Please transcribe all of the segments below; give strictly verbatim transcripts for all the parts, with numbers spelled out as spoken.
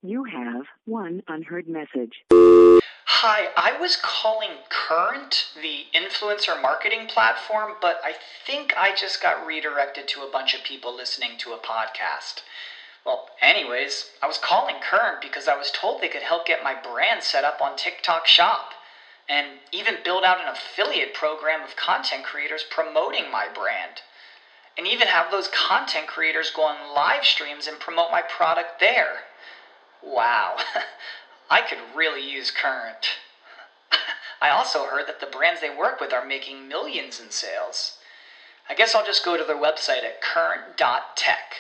You have one unheard message. Hi, I was calling Current, the influencer marketing platform, but I think I just got redirected to a bunch of people listening to a podcast. Well, anyways, I was calling Current because I was told they could help get my brand set up on TikTok Shop, and even build out an affiliate program of content creators promoting my brand, and even have those content creators go on live streams and promote my product there. Wow, I could really use Current. I also heard that the brands they work with are making millions in sales. I guess I'll just go to their website at current dot tech.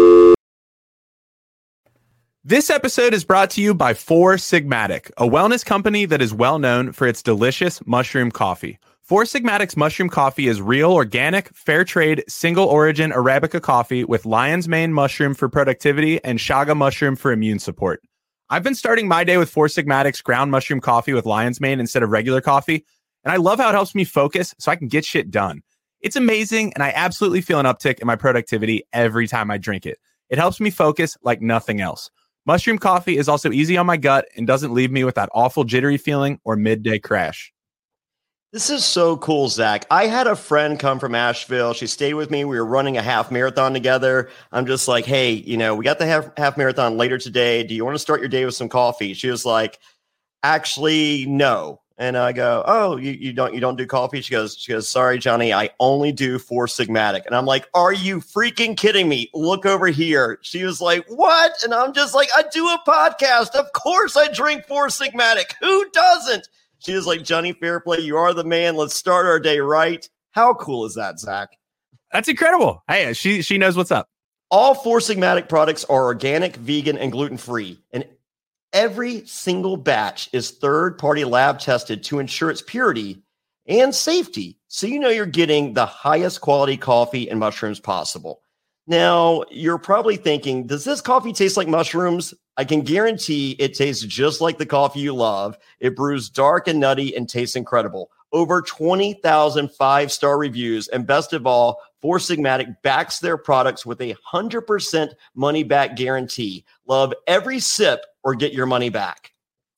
This episode is brought to you by Four Sigmatic, a wellness company that is well known for its delicious mushroom coffee. Four Sigmatic's mushroom coffee is real, organic, fair trade, single origin Arabica coffee with lion's mane mushroom for productivity and chaga mushroom for immune support. I've been starting my day with Four Sigmatic's ground mushroom coffee with lion's mane instead of regular coffee, and I love how it helps me focus so I can get shit done. It's amazing, and I absolutely feel an uptick in my productivity every time I drink it. It helps me focus like nothing else. Mushroom coffee is also easy on my gut and doesn't leave me with that awful jittery feeling or midday crash. This is so cool, Zach. I had a friend come from Asheville. She stayed with me. We were running a half marathon together. I'm just like, hey, you know, we got the half, half marathon later today. Do you want to start your day with some coffee? She was like, actually, no. And I go, oh, you, you don't you don't do coffee? She goes, she goes, sorry, Johnny, I only do Four Sigmatic. And I'm like, are you freaking kidding me? Look over here. She was like, what? And I'm just like, I do a podcast. Of course I drink Four Sigmatic. Who doesn't? She was like, Johnny Fairplay, you are the man. Let's start our day right. How cool is that, Zach? That's incredible. Hey, she she knows what's up. All Four Sigmatic products are organic, vegan, and gluten-free. And every single batch is third-party lab tested to ensure its purity and safety, so you know you're getting the highest quality coffee and mushrooms possible. Now, you're probably thinking, does this coffee taste like mushrooms? I can guarantee it tastes just like the coffee you love. It brews dark and nutty and tastes incredible. Over twenty thousand five-star reviews, and best of all, Four Sigmatic backs their products with a one hundred percent money-back guarantee. Love every sip or get your money back.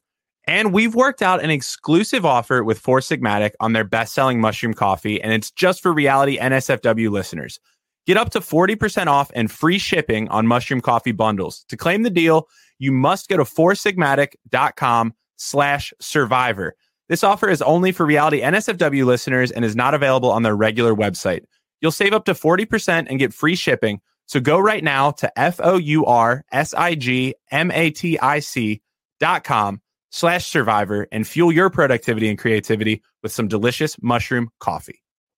And we've worked out an exclusive offer with Four Sigmatic on their best-selling mushroom coffee, and it's just for Reality N S F W listeners. Get up to forty percent off and free shipping on mushroom coffee bundles. To claim the deal, you must go to foursigmatic.com slash survivor. This offer is only for Reality N S F W listeners and is not available on their regular website. You'll save up to forty percent and get free shipping. So go right now to F-O-U-R-S-I-G-M-A-T-I-C dot com slash survivor and fuel your productivity and creativity with some delicious mushroom coffee.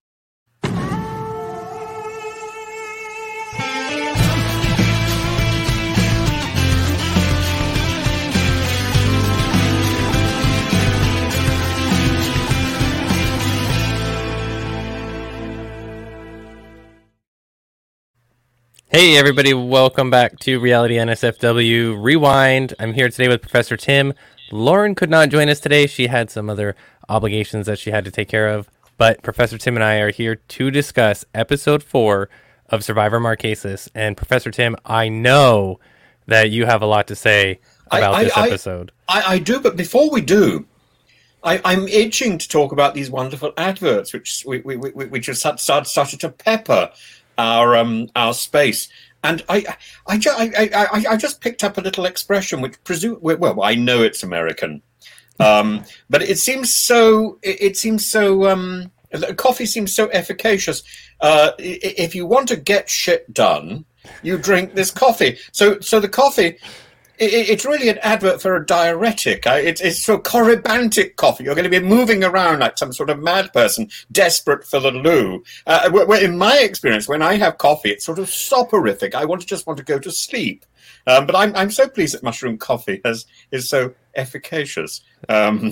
Hey everybody, welcome back to Reality N S F W Rewind. I'm here today with Professor Tim. Lauren could not join us today. She had some other obligations that she had to take care of. But Professor Tim and I are here to discuss episode four of Survivor Marquesas. And Professor Tim, I know that you have a lot to say about I, I, this episode. I, I, I do, but before we do, I, I'm itching to talk about these wonderful adverts, which we, we, we, which have started, started to pepper our um our space. And I I, ju- I I I just picked up a little expression which presume well I know it's American, um but it seems so it, it seems so um coffee seems so efficacious. Uh, if you want to get shit done, you drink this coffee. So so the coffee. It's really an advert for a diuretic. It's, it's for corybantic coffee. You're going to be moving around like some sort of mad person, desperate for the loo. Uh, in my experience, when I have coffee, it's sort of soporific. I want to just want to go to sleep. Um, but I'm I'm so pleased that mushroom coffee has is so efficacious. Um,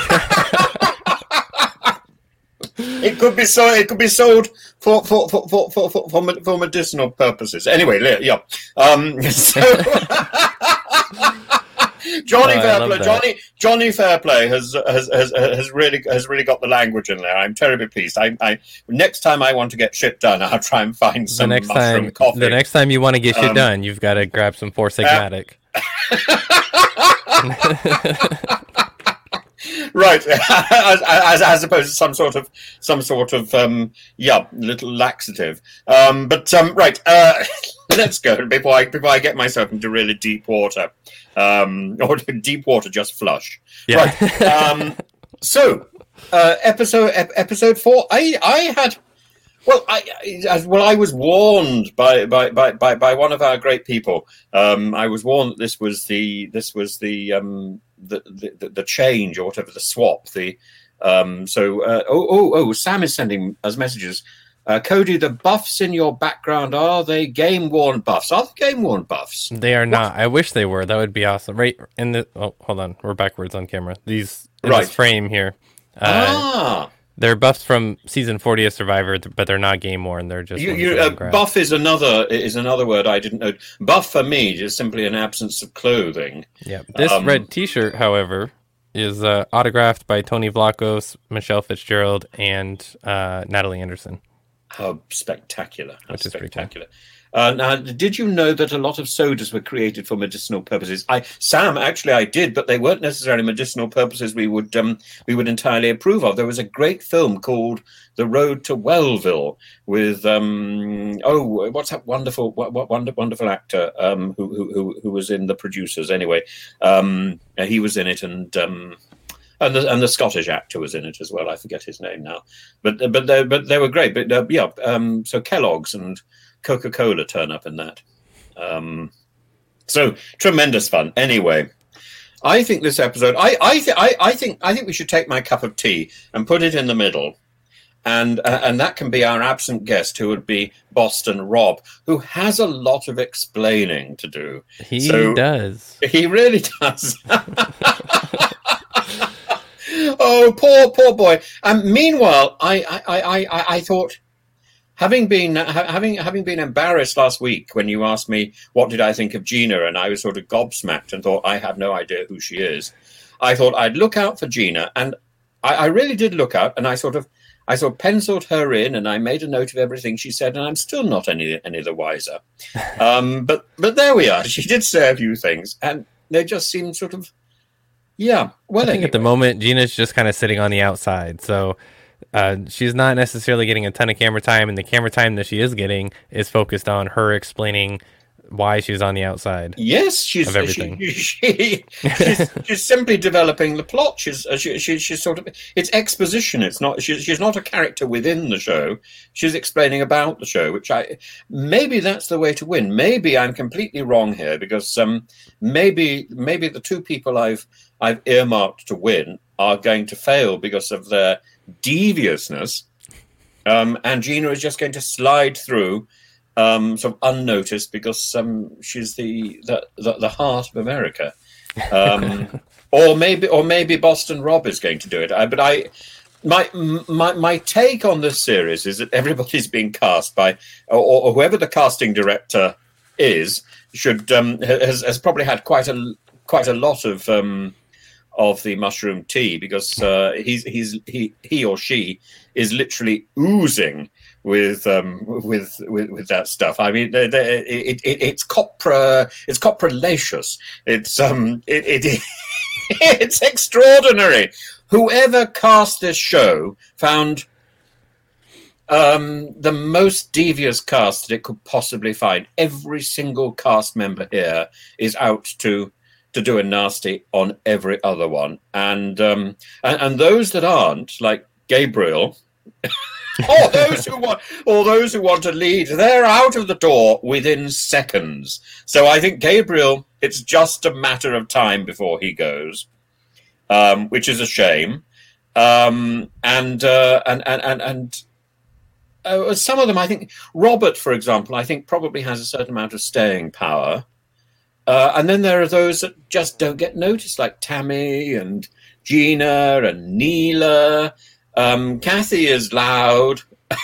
It could be so. It could be sold for for for for for, for, for medicinal purposes. Anyway, yeah. Um, so Johnny oh, Fairplay, Johnny Johnny Fairplay has, has has has really has really got the language in there. I'm terribly pleased. I, I next time I want to get shit done, I'll try and find some the next mushroom time, coffee. The next time you want to get shit um, done, you've got to grab some Four Sigmatic. Right, as, as, as opposed to some sort of some sort of um, yeah, little laxative. Um, but um, right, uh, let's go before I before I get myself into really deep water, um, or deep water just flush. Yeah. Right. Um, so, uh, episode ep- episode four. I I had. Well, I as well. I was warned by by, by, by, by one of our great people. Um, I was warned that this was the this was the um, the, the the change or whatever, the swap. The um, so uh, oh oh oh. Sam is sending us messages. Uh, Cody, the buffs in your background, are they game worn buffs? Are they game worn buffs? They are not. I wish they were. That would be awesome. Right in the. Oh, hold on. We're backwards on camera. These in Right. this frame here. Uh, ah. They're buffs from season forty of Survivor, but they're not game worn. They're just You, ones you, that uh, can grab. buff is another is another word I didn't know. Buff for me is simply an absence of clothing. Yeah. This Um, red T-shirt, however, is uh, autographed by Tony Vlachos, Michelle Fitzgerald, and uh, Natalie Anderson. How spectacular! How Which is pretty cool. spectacular! Uh, now, did you know that a lot of sodas were created for medicinal purposes? I, Sam, actually, I did, but they weren't necessarily medicinal purposes we would um, we would entirely approve of. There was a great film called The Road to Wellville with um, oh, what's that wonderful, what, what wonder, wonderful actor um, who, who who who was in The Producers? Anyway, um, he was in it, and. Um, And the, and the Scottish actor was in it as well. I forget his name now, but but they but they were great. But uh, yeah, um, so Kellogg's and Coca-Cola turn up in that. Um, so tremendous fun. Anyway, I think this episode. I I, th- I I think I think we should take my cup of tea and put it in the middle, and uh, and that can be our absent guest, who would be Boston Rob, who has a lot of explaining to do. He So- does. He really does. Oh, poor, poor boy. Um, meanwhile, I, I, I, I, I thought, having been ha- having having been embarrassed last week when you asked me what did I think of Gina, and I was sort of gobsmacked and thought I have no idea who she is. I thought I'd look out for Gina, and I, I really did look out, and I sort of I sort of penciled her in, and I made a note of everything she said, and I'm still not any any the wiser. Um, but but there we are. She did say a few things, and they just seemed sort of. Yeah, well, I think at the anyway. moment, Gina's just kind of sitting on the outside. So uh, she's not necessarily getting a ton of camera time, and the camera time that she is getting is focused on her explaining why she's on the outside. Yes, she's Of everything. She, she, she's, she's simply developing the plot. She's uh, she, she, she's sort of it's exposition. It's not she's she's not a character within the show. She's explaining about the show, which I maybe that's the way to win. Maybe I'm completely wrong here because um maybe maybe the two people I've I've earmarked to win are going to fail because of their deviousness, um, and Gina is just going to slide through. Um, sort of unnoticed because um, she's the, the, the, the heart of America, um, or maybe or maybe Boston Rob is going to do it. I, but I, my my my take on this series is that everybody's being cast by, or, or whoever the casting director is, should um, has has probably had quite a quite a lot of um, of the mushroom tea because uh, he's he's he he or she is literally oozing. With um with, with with that stuff, I mean, they, they, it, it it's copra, it's coprolaceous. It's um it, it it's extraordinary. Whoever cast this show found um the most devious cast that it could possibly find. Every single cast member here is out to to do a nasty on every other one, and um and, and those that aren't, like Gabriel. Or those who want, or those who want to lead, they're out of the door within seconds. So I think Gabriel, it's just a matter of time before he goes, um, which is a shame. Um, and, uh, and and and and uh, some of them, I think, Robert, for example, I think probably has a certain amount of staying power. Uh, and then there are those that just don't get noticed, like Tammy and Gina and Neela. Um, Kathy is loud,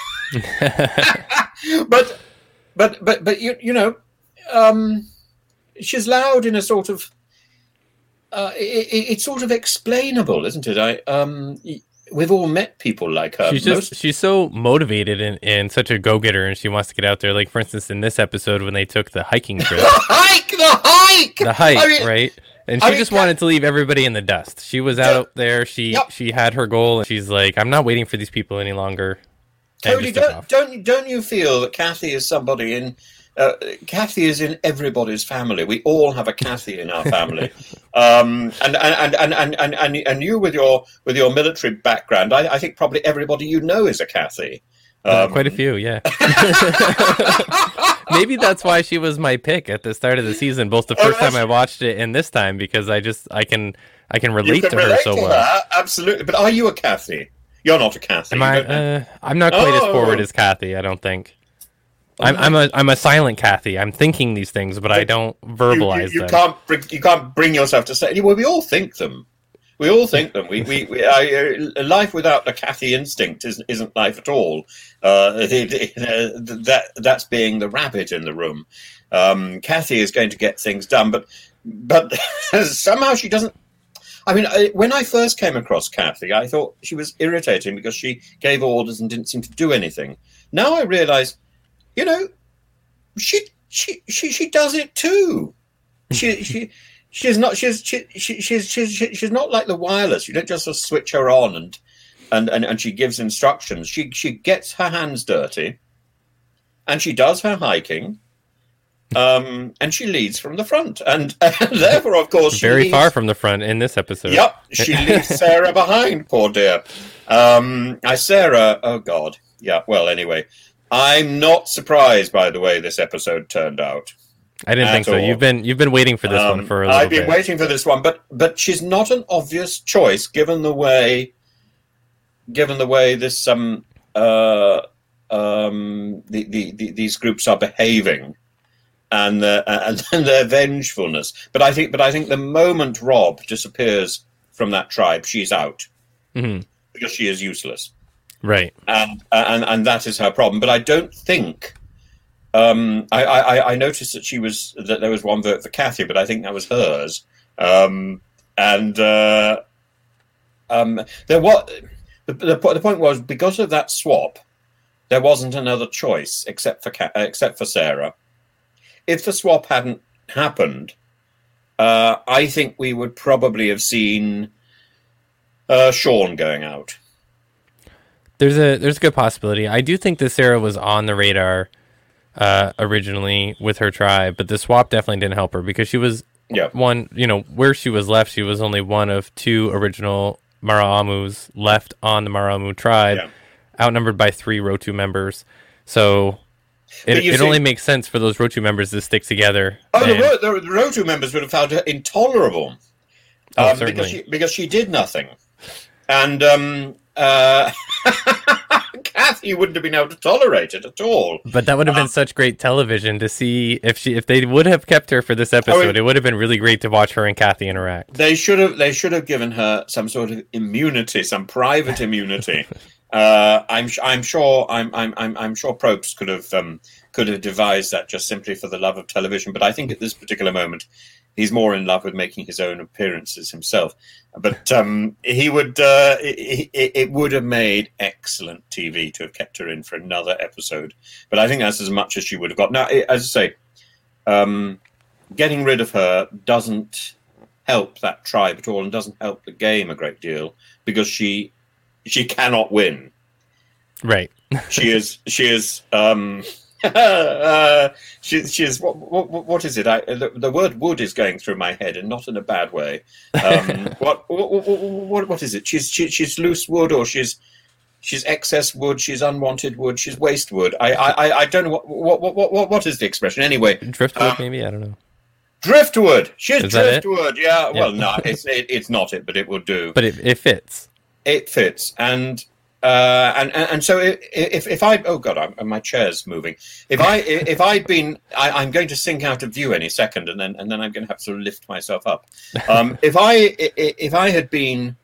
but, but, but, but you, you know, um, she's loud in a sort of, uh, it, it, it's sort of explainable, isn't it? I, um, we've all met people like her. She's just Most- she's so motivated and, and such a go getter, and she wants to get out there. Like for instance, in this episode when they took the hiking trip, the hike, the hike, the hike, I mean, right? And she I mean, just Ca- wanted to leave everybody in the dust. She was out there. She Yep. she had her goal, and she's like, I'm not waiting for these people any longer. And Cody, just took don't, off. don't don't you feel that Kathy is somebody in? Uh, Kathy is in everybody's family. We all have a Kathy in our family, um, and, and, and, and, and, and and you with your with your military background, I, I think probably everybody you know is a Kathy. Uh, Um, quite a few, yeah. Maybe that's why she was my pick at the start of the season, both the Oh, first time that's- I watched it and this time, because I just I can I can you relate can to her relate so to well. her, absolutely. But are you a Kathy? You're not a Kathy. Am You I? don't know. Uh, I'm not quite as Oh. forward as Kathy. I don't think. I'm I'm a I'm a silent Kathy. I'm thinking these things, but I don't You- verbalize you, you them. can't bring you can't bring yourself to say. Well, we all think them. We all think them. We we, we uh, life without a Kathy instinct isn't isn't life at all. Uh, it, it, uh, that that's being the rabbit in the room. Um, Kathy is going to get things done, but but somehow she doesn't. I mean, I, when I first came across Kathy, I thought she was irritating because she gave orders and didn't seem to do anything. Now I realise, you know, she she she she does it too. She she she's not she's she, she she's she's she's not like the wireless. You don't just sort of switch her on and and and and she gives instructions. She she gets her hands dirty, and she does her hiking. Um, and she leads from the front, and, and therefore, of course, she Very leaves, far from the front in this episode. Yep, she leaves Sarah behind, poor dear. Um, I Sarah, oh God, yeah. Well, anyway, I'm not surprised by the way this episode turned out. I didn't At think so. all. You've been you've been waiting for this Um, one for a little I've been bit. waiting for this one, but but she's not an obvious choice given the way, given the way this um uh um the, the, the these groups are behaving. And, uh, and and their vengefulness, but I think, but I think the moment Rob disappears from that tribe, she's out hmm because she is useless, Right. and and and that is her problem. But I don't think. Um, I, I I noticed that she was that there was one vote for Kathy, but I think that was hers. Um, and uh, um, there was the, the the point was because of that swap, there wasn't another choice except for Ka- except for Sarah. If the swap hadn't happened, uh, I think we would probably have seen uh, Sean going out. There's a there's a good possibility. I do think that Sarah was on the radar uh, originally with her tribe, but the swap definitely didn't help her because she was Yeah. one. You know where she was left, she was only one of two original Maraamus left on the Maraamu tribe, Yeah. outnumbered by three Rotu members. So But it, you it see- only makes sense for those Rotu members to stick together. Oh, the, and- Ro- the, the Rotu members would have found her intolerable. Oh, um, certainly. because she because she did nothing, and um, uh, Kathy wouldn't have been able to tolerate it at all. But that would have been Um, such great television to see if she if they would have kept her for this episode. it- It would have been really great to watch her and Kathy interact. They should have they should have given her some sort of immunity, some private immunity. uh, I'm s- I'm sure I'm I'm I'm I'm sure Probst could have um, could have devised that just simply for the love of television. But I think at this particular moment, he's more in love with making his own appearances himself. But um, he would uh, it, it, it would have made excellent T V to have kept her in for another episode. But I think that's as much as she would have got. Now, as I say, um, getting rid of her doesn't help that tribe at all, and doesn't help the game a great deal because she she cannot win. Right. She is she is um, uh, she she is what what what is it? I, the, the word wood is going through my head, and not in a bad way. Um, what, what what what is it? She's she, she's loose wood, or she's she's excess wood. She's unwanted wood. She's waste wood. I I I don't know what what what what, what is the expression anyway. Driftwood, Um, maybe? I don't know. Driftwood. She's Is that it? driftwood. Yeah. Well, Yeah. no, it's it, it's not it, but it would do. But it, it fits. It fits, and uh, and and and so if if I oh god, I'm, my chair's moving. If I if I'd been, I, I'm going to sink out of view any second, and then and then I'm going to have to sort of lift myself up. Um, if I if I had been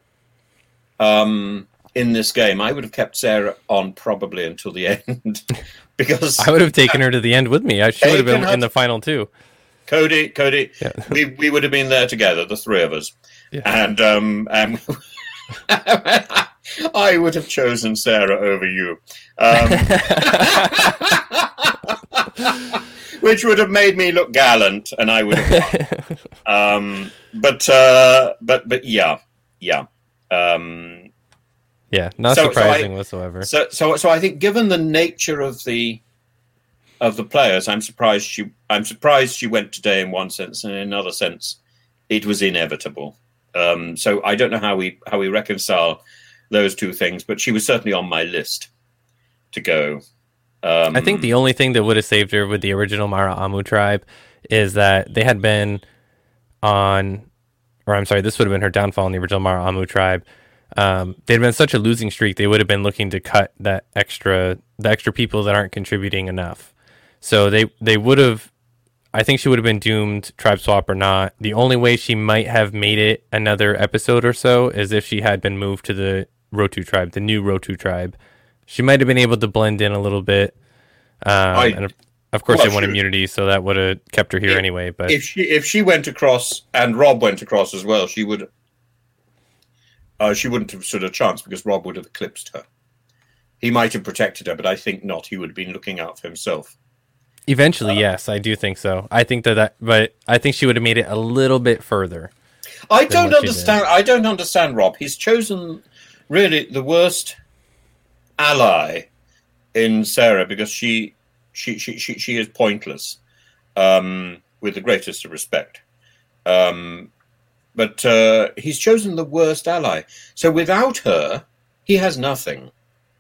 um, in this game, I would have kept Sarah on probably until the end because I would have taken her to the end with me. I, she would have been Taken her in the final too. Cody, Cody, Yeah. we we would have been there together, the three of us, Yeah. and um, and I would have chosen Sarah over you. Um, which would have made me look gallant, and I would have won. um, but, uh, but, but yeah, yeah. Um, yeah, not so, surprising so I, whatsoever. So, so, so I think, given the nature of the of the players, I'm surprised she. I'm surprised she went today in one sense, and in another sense, it was inevitable. Um, so I don't know how we how we reconcile those two things, but she was certainly on my list to go. Um, I think the only thing that would have saved her with the original Mara Amu tribe is that they had been on, or I'm sorry, this would have been her downfall in the original Mara Amu tribe. Um, they'd been such a losing streak, they would have been looking to cut that extra, the extra people that aren't contributing enough. So they, they would have, I think she would have been doomed, tribe swap or not. The only way she might have made it another episode or so is if she had been moved to the Rotu tribe, the new Rotu tribe. She might have been able to blend in a little bit. Um, I, and of, of course, well, they won she, immunity, so that would have kept her here if, anyway. But if she if she went across and Rob went across as well, she would uh, she wouldn't have stood a chance because Rob would have eclipsed her. He might have protected her, but I think not. He would have been looking out for himself. Eventually, uh, yes, I do think so. I think that, that but I think she would have made it a little bit further. I don't understand. I don't understand Rob. He's chosen really the worst ally in Sarah because she she she she, she is pointless, um, with the greatest of respect. Um, but uh, he's chosen the worst ally. So without her, he has nothing.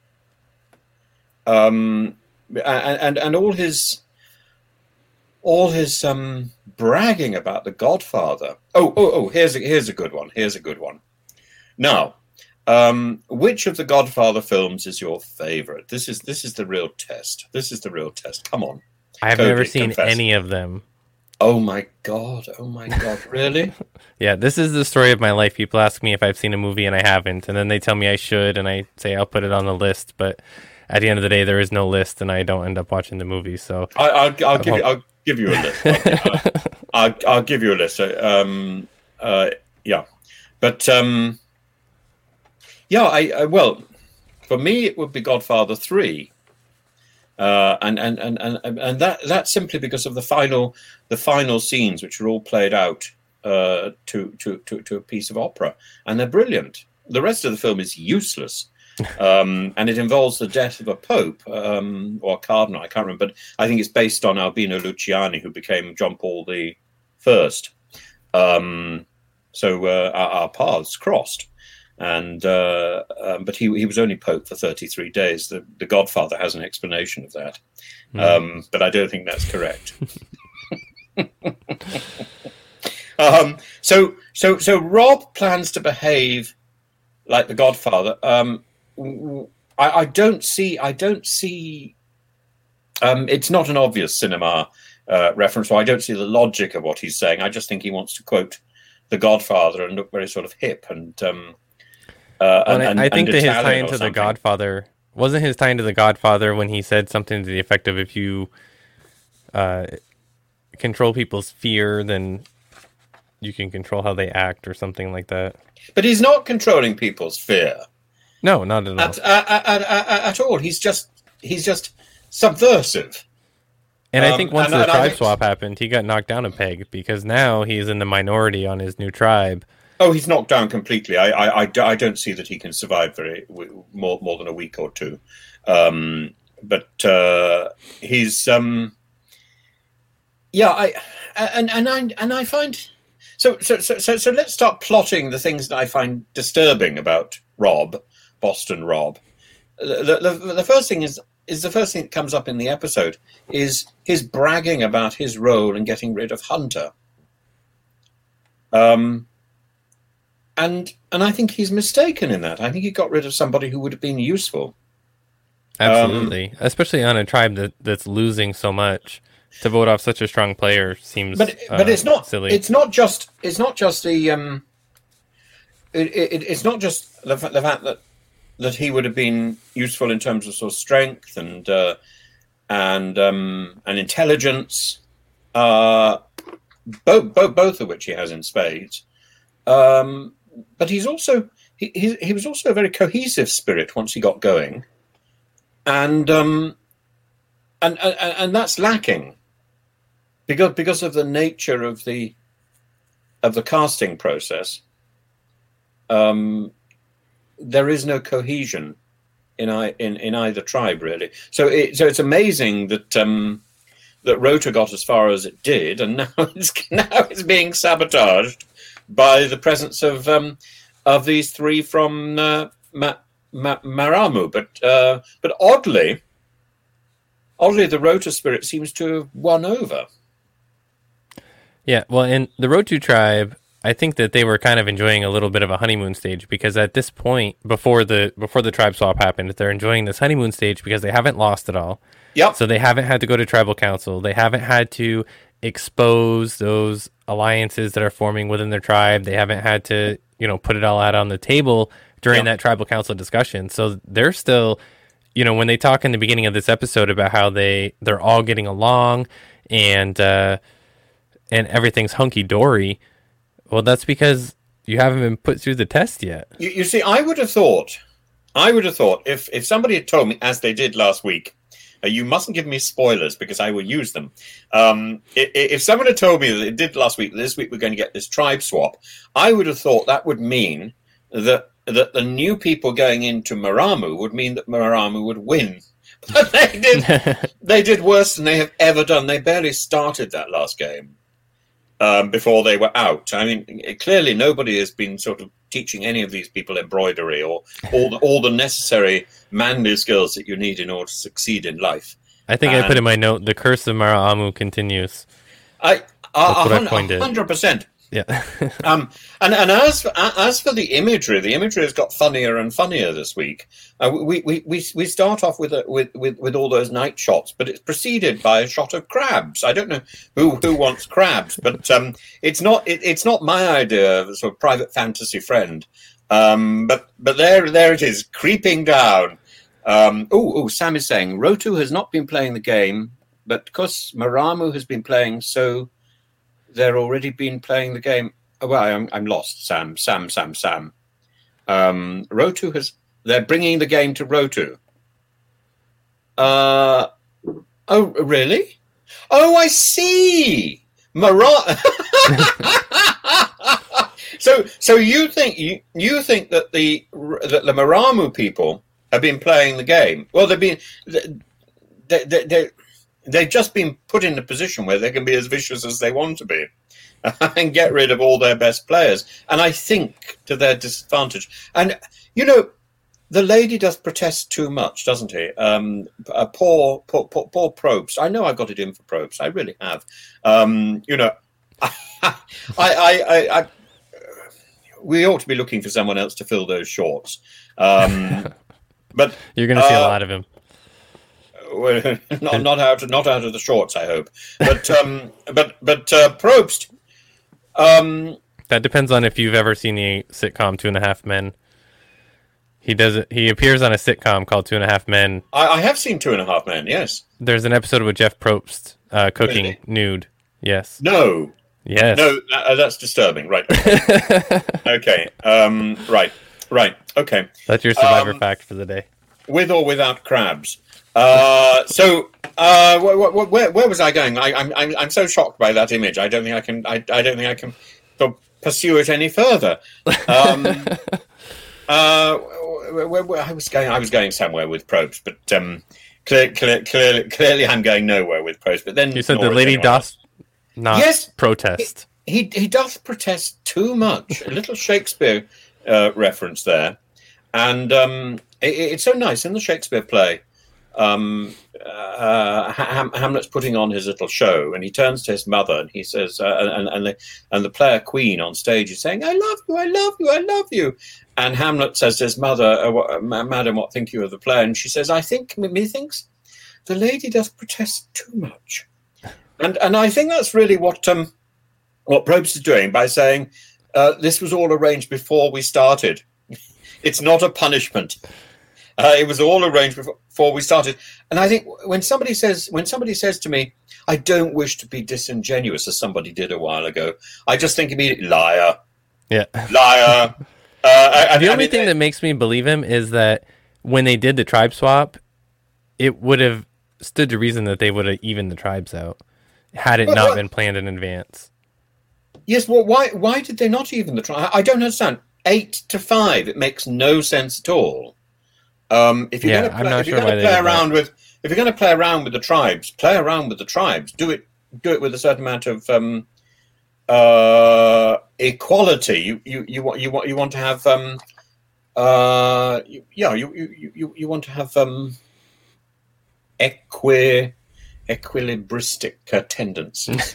Um, and, and and all his all his um bragging about the Godfather. Oh oh oh! Here's a, here's a good one. Here's a good one. Now. Um, which of the Godfather films is your favorite? This is this is the real test. This is the real test. Come on. I have Cody, never seen confess. any of them. Oh my god. Oh my god. Really? Yeah, this is the story of my life. People ask me if I've seen a movie and I haven't, and then they tell me I should, and I say I'll put it on the list. But at the end of the day, there is no list, and I don't end up watching the movie. So I, I'll, I'll give you. I'll give you a list. I'll, I'll, I'll give you a list. Um, uh, yeah, but. Um, Yeah, I, I well, for me it would be Godfather three, uh, and, and and and and that that's simply because of the final the final scenes, which are all played out uh, to, to to to a piece of opera, and they're brilliant. The rest of the film is useless, um, and it involves the death of a pope um, or a cardinal. I can't remember, but I think it's based on Albino Luciani, who became John Paul the First. Um, so uh, our, our paths crossed. And uh, um, but he he was only Pope for thirty-three days. The the Godfather has an explanation of that, mm. um, but I don't think that's correct. um, so so so Rob plans to behave like the Godfather. Um, I, I don't see. I don't see. Um, it's not an obvious cinema uh, reference, so I don't see the logic of what he's saying. I just think he wants to quote the Godfather and look very sort of hip and. Um, Uh, well, and, I, I think and that his Italian tie into the something. Godfather wasn't his tie into the Godfather when he said something to the effect of, "If you uh, control people's fear, then you can control how they act," or something like that. But he's not controlling people's fear. No, not at all. At, at, at, at, at all. He's just he's just subversive. And I Um, think once and- the and I tribe think- swap happened, he got knocked down a peg because now he's in the minority on his new tribe. Oh, he's knocked down completely. I, I, I, I don't see that he can survive very more more than a week or two. Um, but uh, he's um, yeah. I and and I and I find so so so so so. Let's start plotting the things that I find disturbing about Rob, Boston Rob. The, the, the first thing is is the first thing that comes up in the episode is his bragging about his role in getting rid of Hunter. Um. And and I think he's mistaken in that. I think he got rid of somebody who would have been useful. Absolutely, um, especially on a tribe that, that's losing so much. To vote off such a strong player seems, but but uh, it's not silly. It's not just it's not just the um. It, it, it's not just the, the fact that that he would have been useful in terms of sort of strength and uh, and um, and intelligence, uh, both both both of which he has in spades. Um, but he's also he, he he was also a very cohesive spirit once he got going, and um, and and, and that's lacking because because of the nature of the of the casting process. Um, there is no cohesion in I in, in either tribe really. So it so it's amazing that um, that Rota got as far as it did, and now it's now it's being sabotaged by the presence of um, of these three from uh, Ma, Ma, Maramu. But uh, but oddly, oddly, the Rota spirit seems to have won over. Yeah, well, in the Rotu tribe, I think that they were kind of enjoying a little bit of a honeymoon stage, because at this point, before the before the tribe swap happened, they're enjoying this honeymoon stage because they haven't lost it all. Yep. So they haven't had to go to tribal council. They haven't had to expose those alliances that are forming within their tribe. They haven't had to, you know, put it all out on the table during Yep. that tribal council discussion. So they're still, you know, when they talk in the beginning of this episode about how they they're all getting along and uh, and everything's hunky dory. Well, that's because you haven't been put through the test yet. You, you see, I would have thought, I would have thought if if somebody had told me, as they did last week. Uh, you mustn't give me spoilers because I will use them. Um, if, if someone had told me that it did last week, this week we're going to get this tribe swap, I would have thought that would mean that that the new people going into Maramu would mean that Maramu would win. But they did they did worse than they have ever done. They barely started that last game um, before they were out. I mean, clearly nobody has been sort of teaching any of these people embroidery or all the, all the necessary manly skills that you need in order to succeed in life. I think and I put in my note, the curse of Maraamu continues. I, That's what I a pointed. hundred percent. Yeah. um, and and as for, as for the imagery, the imagery has got funnier and funnier this week. Uh, we, we we we start off with, a, with with with all those night shots, but it's preceded by a shot of crabs. I don't know who who wants crabs, but um, it's not it, it's not my idea of a sort of private fantasy friend. Um, but but there there it is, creeping down. Um, oh oh, Sam is saying Rotu has not been playing the game, but because Maramu has been playing, so they're already been playing the game. Oh, well, I'm I'm lost. Sam, Sam, Sam, Sam. Um, Rotu has. They're bringing the game to Rotu. Uh, oh, really? Oh, I see. Mara. so, so you think you you think that the that the Maramu people have been playing the game? Well, they've been. They, they, they, They've just been put in a position where they can be as vicious as they want to be and get rid of all their best players. And I think to their disadvantage. And, you know, the lady does protest too much, doesn't he? Um, a poor, poor, poor, poor Probst. I know I got it in for Probst. I really have. Um, you know, I, I, I, I, we ought to be looking for someone else to fill those shorts. Um, but You're going to see uh, a lot of him. Well, not not out not out of the shorts, I hope. But um, but but uh, Probst. Um, that depends on if you've ever seen the sitcom Two and a Half Men. He does it. He appears on a sitcom called Two and a Half Men. I, I have seen Two and a Half Men. Yes. There's an episode with Jeff Probst uh, cooking Really? nude. Yes. No. Yes. No, uh, that's disturbing. Right. Okay. okay. Um, right. Right. Okay. That's your survivor Um, fact for the day. With or without crabs. Uh, so uh, wh- wh- where where was I going? I, I'm I'm I'm so shocked by that image. I don't think I can. I, I don't think I can p- pursue it any further. Um, uh, where, where, where I was going. I was going somewhere with Probst, but um, clear, clear, clearly, clearly, I'm going nowhere with Probst. But then You said nor the is lady anyone doth else. not Yes. protest. He he doth protest too much. A little Shakespeare uh, reference there, and um, it, it's so nice in the Shakespeare play. Um, uh, Ham- Hamlet's putting on his little show, and he turns to his mother, and he says, uh, and and the and the player Queen on stage is saying, "I love you, I love you, I love you," and Hamlet says to his mother, uh, what, "Madam, what think you of the play?" And she says, "I think, methinks, the lady does protest too much," and and I think that's really what um what Probst is doing by saying, uh, "This was all arranged before we started. It's not a punishment." Uh, it was all arranged before, before we started, and I think when somebody says when somebody says to me, "I don't wish to be disingenuous," as somebody did a while ago, I just think immediately, liar, Yeah. liar. Uh, I, I, the I only mean, thing that makes me believe him is that when they did the tribe swap, it would have stood to reason that they would have evened the tribes out had it But not what- been planned in advance. Yes, well, why why did they not even the try? I don't understand. Eight to five, it makes no sense at all. Um, if you're Yeah, going to I'm play, not if you're sure going why to they play did that. around with, if you're going to play around with the tribes, play around with the tribes. Do it, do it with a certain amount of um, uh, equality. You you you want you want you want to have um, uh, you, yeah, you, you you you want to have um, equi equilibristic uh, tendencies.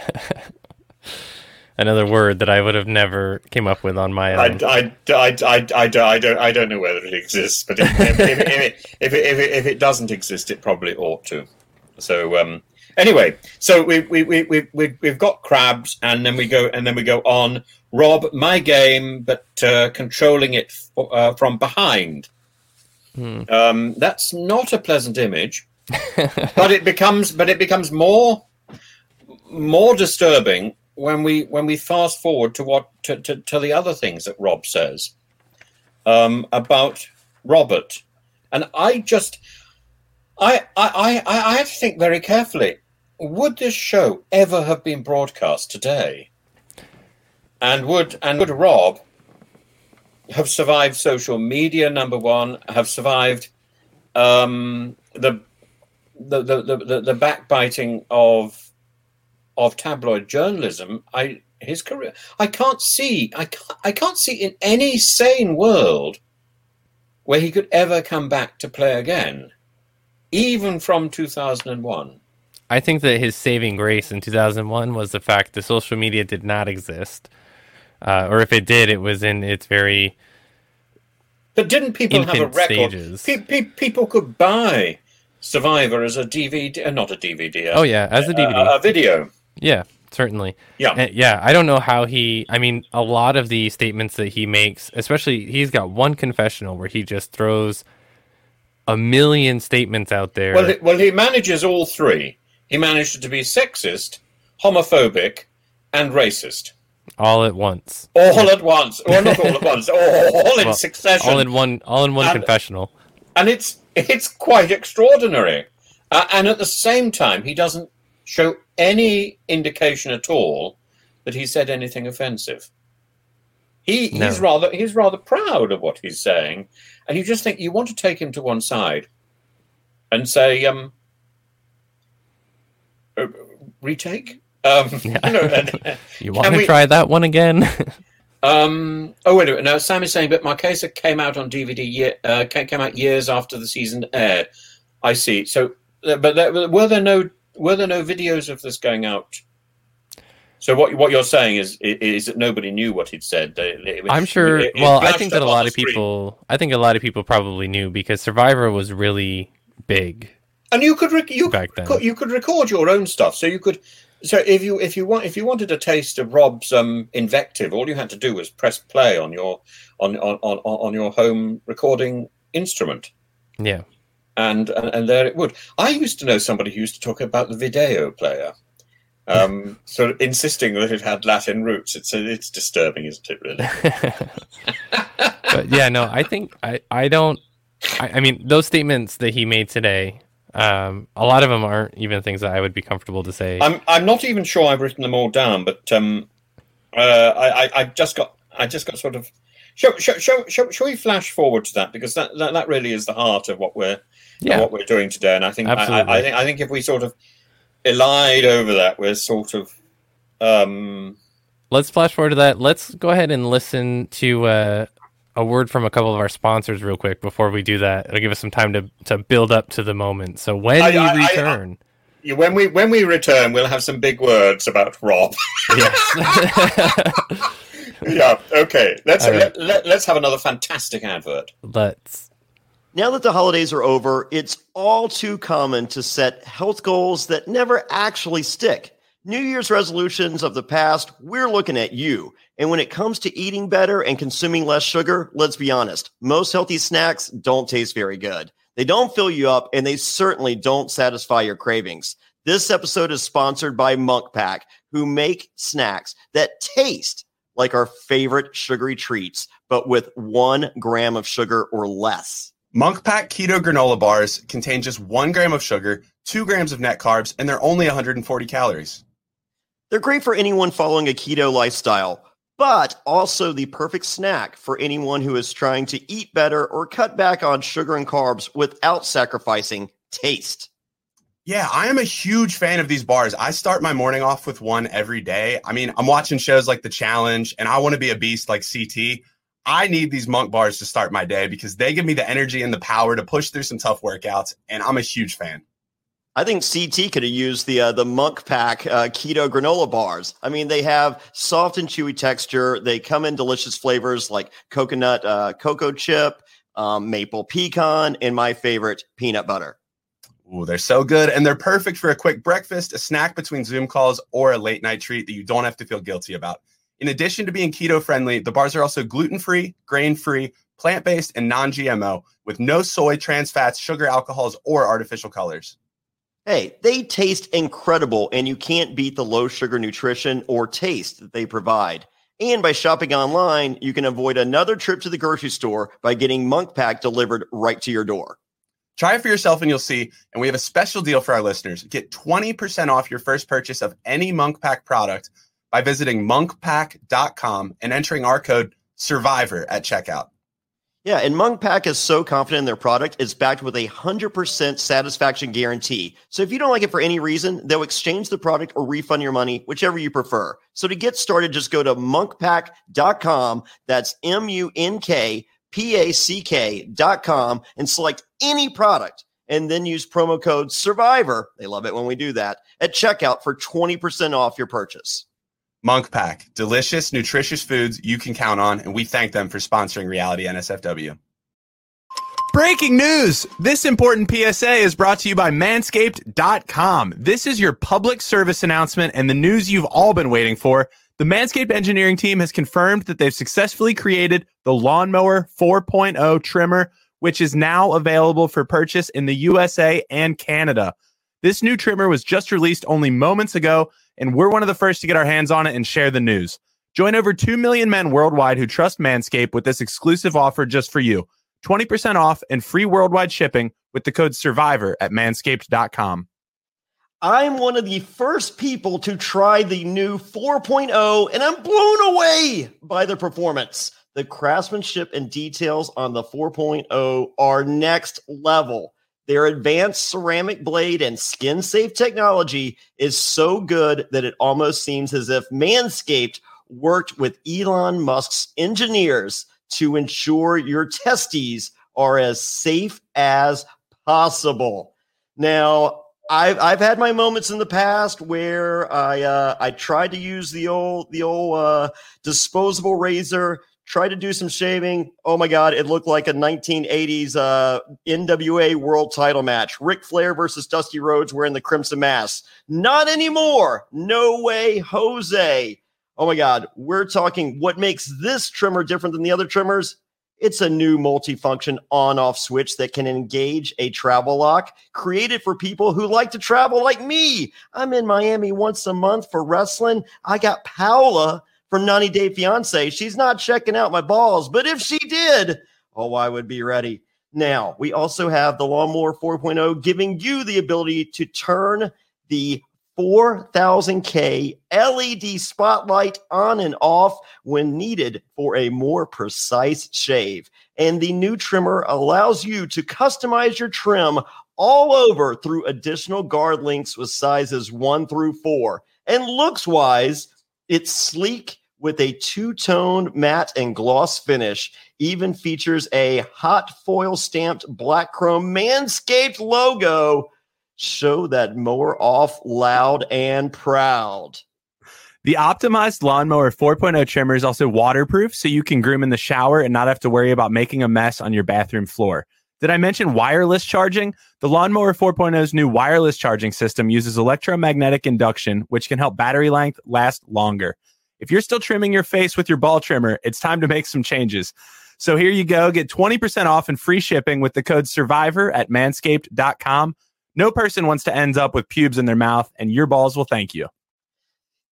Another word that I would have never came up with on my I, own. I, I, I, I, don't, I don't I don't know whether it exists, but if, if, if, if, it, if, it, if, it, if it doesn't exist, it probably ought to. So um, anyway, so we we we we we we've got crabs, and then we go and then we go on. Rob, my game, but uh, controlling it uh, from behind. Hmm. Um, that's not a pleasant image, but it becomes but it becomes more more disturbing when we when we fast forward to what to, to, to the other things that Rob says um, about Robert, and I just I I, I I have to think very carefully. Would this show ever have been broadcast today? And would and would Rob have survived social media? Number one, have survived um, the, the, the the the the backbiting of. of tabloid journalism. I his career. I can't see. I can't. I can't see in any sane world where he could ever come back to play again, even from two thousand one. I think that his saving grace in two thousand one was the fact that social media did not exist, uh, or if it did, it was in its very. But didn't people have a infant record? stages. Pe- pe- people could buy Survivor as a D V D, uh, not a D V D. Oh yeah, as a D V D, a, a video. yeah, certainly. Yeah. And, yeah, I don't know how he. I mean, a lot of the statements that he makes, especially he's got one confessional where he just throws a million statements out there. Well, he, well, he manages all three. He managed to be sexist, homophobic, and racist. all at once. All at once. Well, not all at once. All, all in Well, succession. All in one. All in one And- confessional. And it's it's quite extraordinary. Uh, and at the same time, he doesn't show any indication at all that he said anything offensive. He No. he's rather he's rather proud of what he's saying, and you just think you want to take him to one side and say, um, uh, retake. Um, you know, and, You Can want to we- try that one again? Um. Oh wait a minute. Now Sam is saying, but Marquesa came out on D V D. Year, uh, ca- came out years after the season aired. I see. So, uh, but there, were there no were there no videos of this going out? So what what you're saying is is that nobody knew what he'd said. They- it- I'm sure. it- it well, I flashed think that up a on lot the of screen. people. I think a lot of people probably knew because Survivor was really big. And you could rec- you Back then. could, you could record your own stuff. So you could. So if you if you want if you wanted a taste of Rob's um, invective, all you had to do was press play on your on on, on, on your home recording instrument. Yeah. And, and and there it would. I used to know somebody who used to talk about the video player, um, sort of insisting that it had Latin roots. It's it's disturbing, isn't it? Really? But yeah, no, I think I I don't. I, I mean, those statements that he made today. Um, a lot of them aren't even things that I would be comfortable to say. I'm I'm not even sure I've written them all down, but um, uh, I, I I just got I just got sort of. Shall, shall, shall, shall, shall we flash forward to that, because that, that, that really is the heart of what we're Yeah. of what we're doing today, and I think I, Absolutely. I, I think I think if we sort of elide over that, we're sort of um, Let's flash forward to that. Let's go ahead and listen to uh, a word from a couple of our sponsors real quick before we do that. It'll give us some time to, to build up to the moment. So when I- we I- I- return, yeah, when we when we return, we'll have some big words about Rob. yes, Yeah. Okay. Let's All right. let, let, let's have another fantastic advert. let's. Now that the holidays are over, it's all too common to set health goals that never actually stick. New Year's resolutions of the past, we're looking at you. And when it comes to eating better and consuming less sugar, let's be honest, most healthy snacks don't taste very good. They don't fill you up, and they certainly don't satisfy your cravings. This episode is sponsored by Monk Pack, who make snacks that taste like our favorite sugary treats, but with one gram of sugar or less. Monk Pack Keto Granola Bars contain just one gram of sugar, two grams of net carbs, and they're only one hundred forty calories. They're great for anyone following a keto lifestyle, but also the perfect snack for anyone who is trying to eat better or cut back on sugar and carbs without sacrificing taste. Yeah, I am a huge fan of these bars. I start my morning off with one every day. I mean, I'm watching shows like The Challenge, and I want to be a beast like C T. I need these Monk bars to start my day because they give me the energy and the power to push through some tough workouts, and I'm a huge fan. I think C T could have used the uh, the Monk Pack uh, Keto Granola Bars. I mean, they have soft and chewy texture. They come in delicious flavors like coconut uh, cocoa chip, um, maple pecan, and my favorite, peanut butter. Ooh, they're so good, and they're perfect for a quick breakfast, a snack between Zoom calls, or a late-night treat that you don't have to feel guilty about. In addition to being keto-friendly, the bars are also gluten-free, grain-free, plant-based, and non-G M O, with no soy, trans fats, sugar alcohols, or artificial colors. Hey, they taste incredible, and you can't beat the low-sugar nutrition or taste that they provide. And by shopping online, you can avoid another trip to the grocery store by getting Monk Pack delivered right to your door. Try it for yourself and you'll see. And we have a special deal for our listeners. Get twenty percent off your first purchase of any Monk Pack product by visiting monk pack dot com and entering our code SURVIVOR at checkout. Yeah, and Monk Pack is so confident in their product, it's backed with a one hundred percent satisfaction guarantee. So if you don't like it for any reason, they'll exchange the product or refund your money, whichever you prefer. So to get started, just go to monk pack dot com. That's M U N K P A C K dot com and select any product. And then use promo code SURVIVOR. They love it when we do that at checkout for twenty percent off your purchase. Monk Pack, delicious, nutritious foods you can count on, and we thank them for sponsoring Reality N S F W. Breaking news! This important P S A is brought to you by manscaped dot com. This is your public service announcement and the news you've all been waiting for. The Manscaped engineering team has confirmed that they've successfully created the Lawnmower four point oh trimmer, which is now available for purchase in the U S A and Canada. This new trimmer was just released only moments ago, and we're one of the first to get our hands on it and share the news. Join over two million men worldwide who trust Manscaped with this exclusive offer just for you. twenty percent off and free worldwide shipping with the code SURVIVOR at manscaped dot com. I'm one of the first people to try the new four point oh, and I'm blown away by the performance. The craftsmanship and details on the four point oh are next level. Their advanced ceramic blade and skin-safe technology is so good that it almost seems as if Manscaped worked with Elon Musk's engineers to ensure your testes are as safe as possible. Now, I've I've had my moments in the past where I uh, I tried to use the old the old uh, disposable razor, tried to do some shaving. Oh my God, it looked like a nineteen eighties uh, N W A World Title match: Ric Flair versus Dusty Rhodes wearing the crimson mask. Not anymore. No way, Jose. Oh my God, we're talking. What makes this trimmer different than the other trimmers? It's a new multifunction on-off switch that can engage a travel lock, created for people who like to travel like me. I'm in Miami once a month for wrestling. I got Paola from ninety day fiance. She's not checking out my balls, but if she did, oh, I would be ready. Now, we also have the Lawnmower four point oh giving you the ability to turn the four thousand K L E D spotlight on and off when needed for a more precise shave. And the new trimmer allows you to customize your trim all over through additional guard links with sizes one through four. And looks-wise, it's sleek with a two-tone matte and gloss finish. Even features a hot foil stamped black chrome Manscaped logo. Show that mower off loud and proud. The optimized Lawnmower four point oh trimmer is also waterproof, so you can groom in the shower and not have to worry about making a mess on your bathroom floor. Did I mention wireless charging? The Lawnmower four point oh's new wireless charging system uses electromagnetic induction, which can help battery length last longer. If you're still trimming your face with your ball trimmer, it's time to make some changes. So here you go. Get twenty percent off and free shipping with the code SURVIVOR at manscaped dot com. No person wants to end up with pubes in their mouth, and your balls will thank you.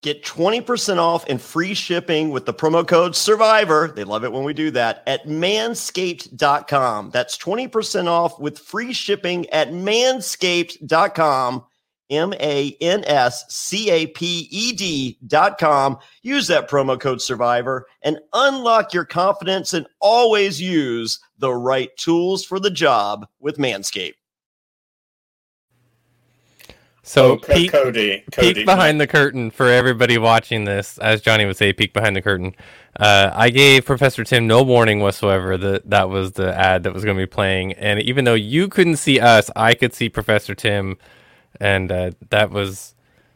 Get twenty percent off and free shipping with the promo code SURVIVOR. They love it when we do that at manscaped dot com. That's twenty percent off with free shipping at manscaped dot com. M A N S C A P E D dot com. Use that promo code SURVIVOR and unlock your confidence and always use the right tools for the job with Manscaped. So oh, peek, Cody, Cody, peek behind the curtain for everybody watching this, as Johnny would say, peek behind the curtain. Uh, I gave Professor Tim no warning whatsoever that that was the ad that was going to be playing. And even though you couldn't see us, I could see Professor Tim. And uh, that was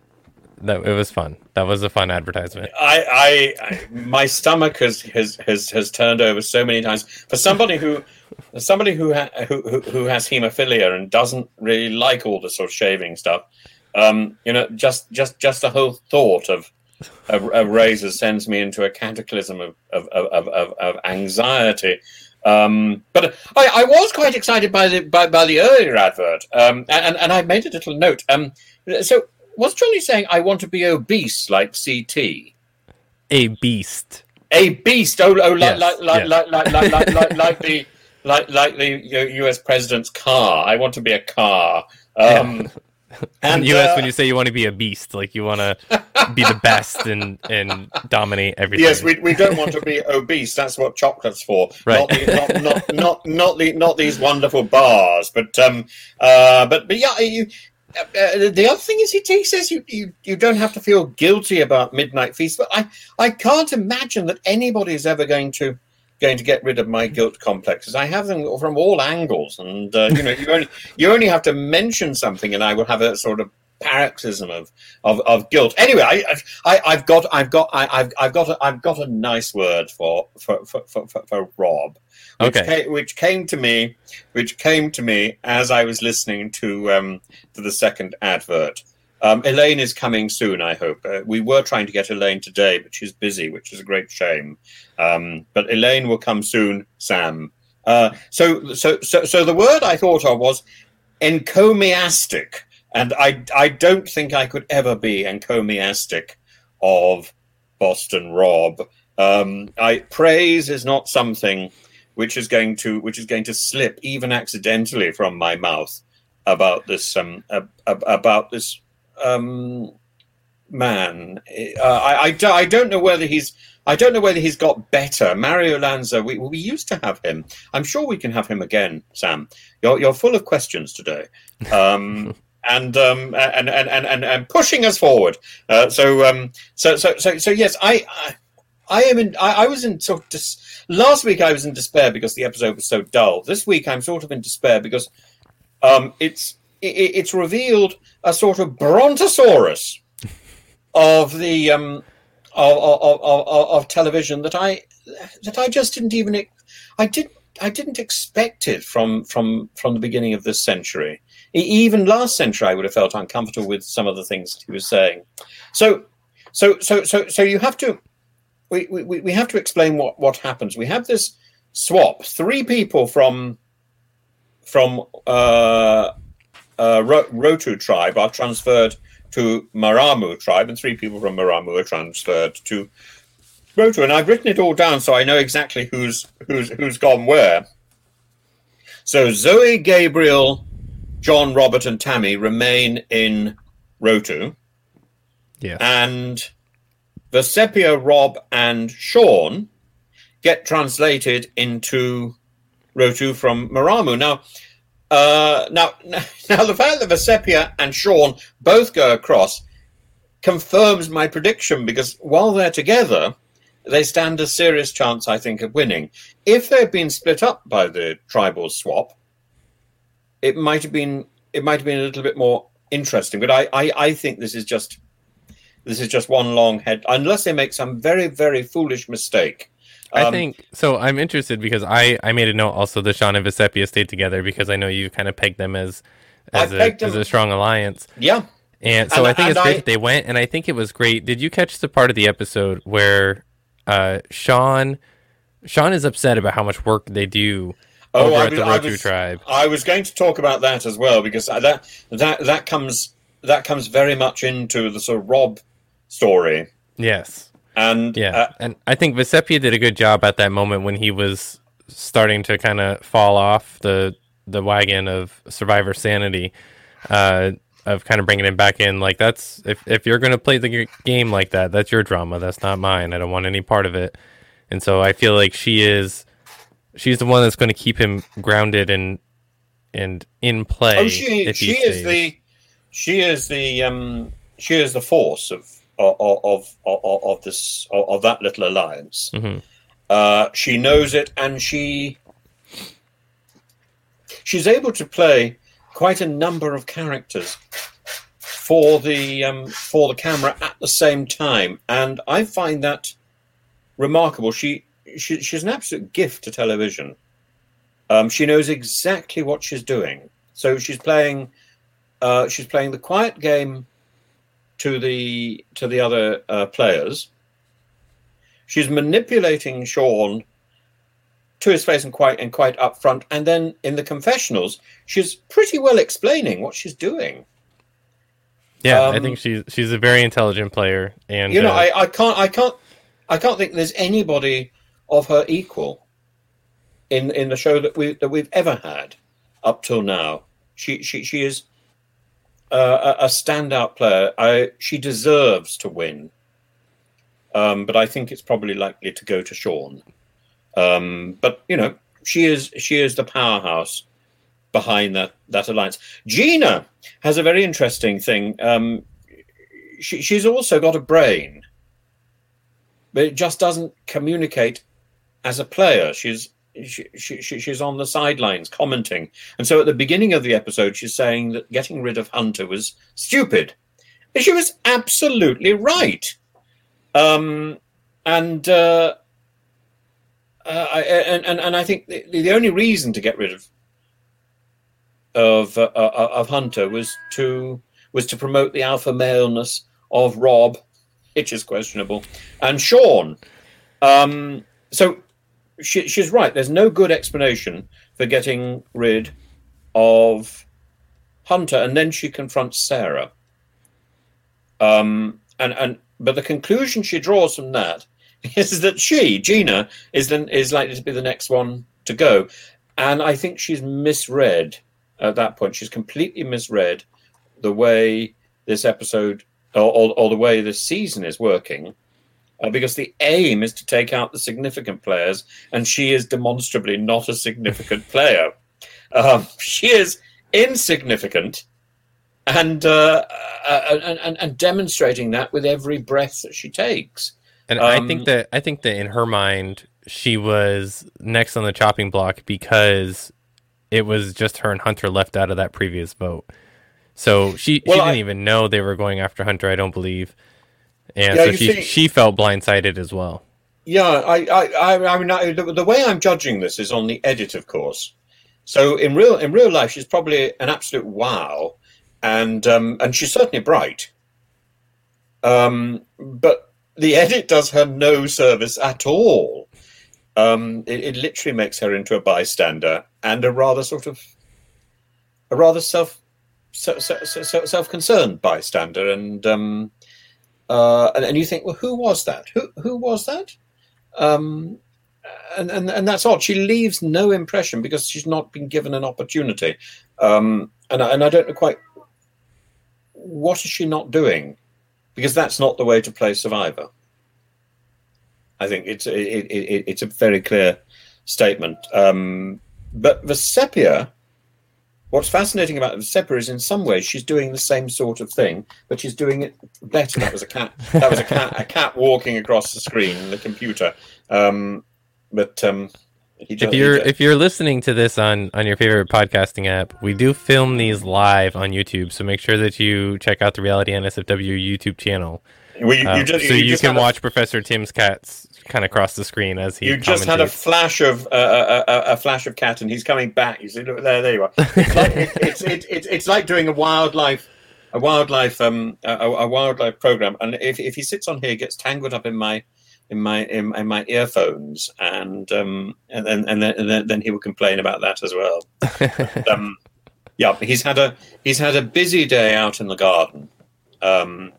that. It was fun. That was a fun advertisement. I, I, I my stomach has, has has has turned over so many times for somebody who, somebody who ha, who who has hemophilia and doesn't really like all the sort of shaving stuff. Um, you know, just just just the whole thought of of, of razors sends me into a cataclysm of of of of, of anxiety. Um, but I, I was quite excited by the by, by the earlier advert, um, and and I made a little note. Um, so was Johnny saying I want to be obese like C T? A beast. A beast. Oh, oh, like Yes, like, like, yes. like like like like like like the like like the U S president's car. I want to be a car. Um, In and the U S, uh, when you say you want to be a beast, like you want to be the best and and dominate everything. Yes, we we don't want to be obese. That's what chocolate's for. Right. Not, the, not not not not the not these wonderful bars. But um uh but but yeah you. Uh, uh, the other thing is, he, he says you, you you don't have to feel guilty about Midnight Feast, but I, I can't imagine that anybody is ever going to going to get rid of my guilt complexes. I have them from all angles, and uh, you know you only you only have to mention something, and I will have a sort of paroxysm of of, of guilt. Anyway, I, I I've got I've got I, I've I've got a, I've got a nice word for for for for, for, for Rob. Which, Okay. came, which came to me, which came to me as I was listening to um, to the second advert. Um, Elaine is coming soon, I hope. Uh, we were trying to get Elaine today, but she's busy, which is a great shame. Um, but Elaine will come soon, Sam. Uh, so, so, so, so the word I thought of was encomiastic, and I, I don't think I could ever be encomiastic of Boston Rob. Um, I praise is not something which is going to which is going to slip even accidentally from my mouth about this um uh, about this um man. Uh, I, I I don't know whether he's I don't know whether he's got better. Mario Lanza, we we used to have him. I'm sure we can have him again. Sam, you're you're full of questions today. Um. And um and and, and, and and pushing us forward. Uh, so um so so so so yes, I I, I am in. I, I was in sort of dis- last week. I was in despair because the episode was so dull. This week, I'm sort of in despair because um, it's it, it's revealed a sort of brontosaurus of the um, of, of, of, of television that I that I just didn't even I did I didn't expect it from from from the beginning of this century. E- Even last century, I would have felt uncomfortable with some of the things that he was saying. So so so so so you have to. We, we we have to explain what, what happens. We have this swap. Three people from from uh, uh, Rotu tribe are transferred to Maramu tribe, and three people from Maramu are transferred to Rotu. And I've written it all down so I know exactly who's who's who's gone where. So Zoe, Gabriel, John, Robert, and Tammy remain in Rotu, Yeah. and Vecepia, Rob, and Sean get translated into Rotu from Maramu. Now, uh, now, now, the fact that Vecepia and Sean both go across confirms my prediction, because while they're together, they stand a serious chance, I think, of winning. If they'd been split up by the tribal swap, it might have been it might have been a little bit more interesting. But I, I, I think this is just. This is just one long head, unless they make some very, very foolish mistake. Um, I think so. I'm interested because I, I made a note also that Sean and Vecepia stayed together because I know you kind of pegged them as as, I a, pegged as them- a strong alliance. Yeah. And so And- I think and it's great I- that they went, and I think it was great. Did you catch the part of the episode where uh, Sean Sean is upset about how much work they do Oh, over I at was- the I Rotu was- tribe? I was going to talk about that as well, because that that that comes that comes very much into the sort of Rob story. Yes. And yeah, uh, and I think Vecepia did a good job at that moment when he was starting to kind of fall off the the wagon of Survivor sanity, uh, of kind of bringing him back in. Like, that's if if you're going to play the g- game like that, that's your drama. That's not mine. I don't want any part of it. And so I feel like she is, she's the one that's going to keep him grounded and and in play. Oh, she if he she is stays. the she is the um she is the force of of of of, of this of, of that little alliance. Mm-hmm. Uh, she knows it, and she she's able to play quite a number of characters for the um, for the camera at the same time, and I find that remarkable. She, she she's an absolute gift to television. Um, she knows exactly what she's doing. So she's playing uh, she's playing the quiet game to the to the other uh, players. She's manipulating Sean to his face and quite and quite upfront, and then in the confessionals, she's pretty well explaining what she's doing. Yeah, Um, I think she's she's a very intelligent player, and You know, uh, I, I can't I can't I can't think there's anybody of her equal in in the show that we that we've ever had up till now. She she she is uh, a, a standout player. I she deserves to win. Um, but I think it's probably likely to go to Sean. Um, but you know, she is she is the powerhouse behind that that alliance. Gina has a very interesting thing. Um, she, she's also got a brain, but it just doesn't communicate as a player. She's she, she, she's on the sidelines commenting, and so at the beginning of the episode, she's saying that getting rid of Hunter was stupid. And she was absolutely right. Um, and, uh, uh, I, and and and I think the, the only reason to get rid of of uh, of Hunter was to was to promote the alpha maleness of Rob, which is questionable, and Sean. Um, so she, she's right. There's no good explanation for getting rid of Hunter, and then she confronts Sarah. Um, and and. But the conclusion she draws from that is that she, Gina, is then is likely to be the next one to go, and I think she's misread at that point. She's completely misread the way this episode or, or, or the way this season is working, uh, because the aim is to take out the significant players, and she is demonstrably not a significant player. Um, she is insignificant. And, uh, uh, and and and demonstrating that with every breath that she takes. And um, I think that I think that in her mind, she was next on the chopping block because it was just her and Hunter left out of that previous vote. So she, well, she didn't I, even know they were going after Hunter, I don't believe. And yeah, so she, see, she felt blindsided as well. Yeah, I I I, I mean, I, the, the way I'm judging this is on the edit, of course. So in real in real life, she's probably an absolute wow. And um, and she's certainly bright, um, but the edit does her no service at all. Um, it, it literally makes her into a bystander and a rather sort of a rather self self self concerned bystander. And um, uh, and, and you think, well, who was that? Who who was that? Um, and and and that's odd. She leaves no impression because she's not been given an opportunity. Um, and I, and I don't know quite. What is she not doing? Because that's not the way to play Survivor. I think it's it, it, it's a very clear statement. Um, but Vecepia, what's fascinating about Vecepia is in some ways she's doing the same sort of thing, but she's doing it better. That was a cat. That was a cat. A cat walking across the screen in the computer. Um, but um, He if you're if you're listening to this on, on your favorite podcasting app, we do film these live on YouTube, so make sure that you check out the Reality N S F W YouTube channel. Well, you, uh, you just, so you, you just can a, watch Professor Tim's cats kind of cross the screen as he. You just had a commentates. flash of uh, a, a flash of cat, and he's coming back. You see, look there, there you are. It's like, it, it's it, it, it's like doing a wildlife a wildlife um a, a wildlife program, and if if he sits on here, he gets tangled up in my. In my in, in my earphones, and um and then and then, and then then he will complain about that as well. um, yeah, he's had a he's had a busy day out in the garden, um,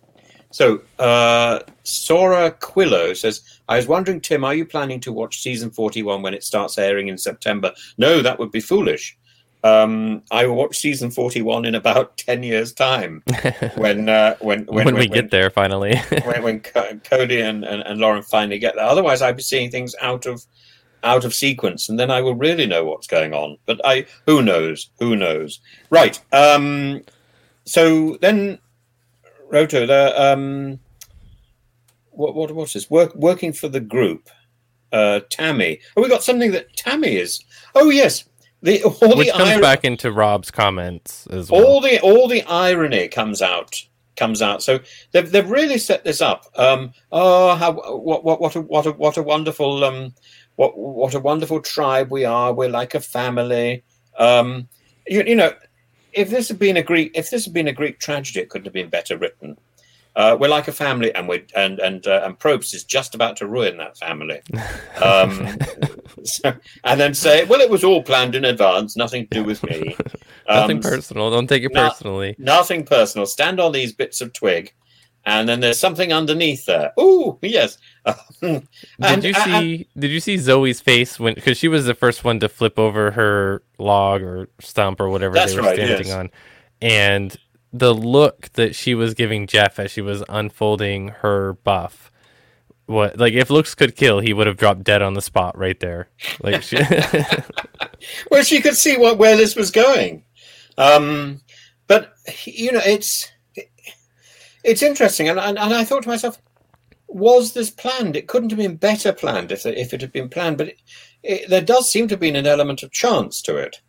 So, uh, Sora Quillo says, I was wondering, Tim, are you planning to watch season forty-one when it starts airing in September? No, that would be foolish. Um, I will watch season forty-one in about ten years' time when, uh, when, when, when, when we when, get there, finally. when when Cody and, and, and Lauren finally get there. Otherwise, I'd be seeing things out of out of sequence, and then I will really know what's going on. But I, who knows? Who knows? Right. Um, so then... Roto, the, um, what what what's this? Work working for the group, uh, Tammy. Oh, we got something that Tammy is. Oh yes, the all which the comes ir- back into Rob's comments as well. All the all the irony comes out comes out. So they've they've really set this up. Um, oh, how what what what a what a what a wonderful um what what a wonderful tribe we are. We're like a family. Um, you you know. If this had been a Greek, if this had been a Greek tragedy, it couldn't have been better written. Uh, we're like a family, and we and and uh, and Probst is just about to ruin that family. Um, so, and then say, well, it was all planned in advance, nothing to do with me. Um, nothing personal. Don't take it no, personally. Nothing personal. Stand on these bits of twig, and then there's something underneath there. Ooh, yes. did and, you and, see? and, did you see Zoe's face when? Because she was the first one to flip over her log or stump or whatever That's they were right, standing yes. on, and the look that she was giving Jeff as she was unfolding her buff. What, like, if looks could kill, he would have dropped dead on the spot right there. Like, she... well, she could see what where this was going. Um, but you know, it's it's interesting, and, and and I thought to myself, was this planned? It couldn't have been better planned if if it had been planned. But it, it, there does seem to have been an element of chance to it.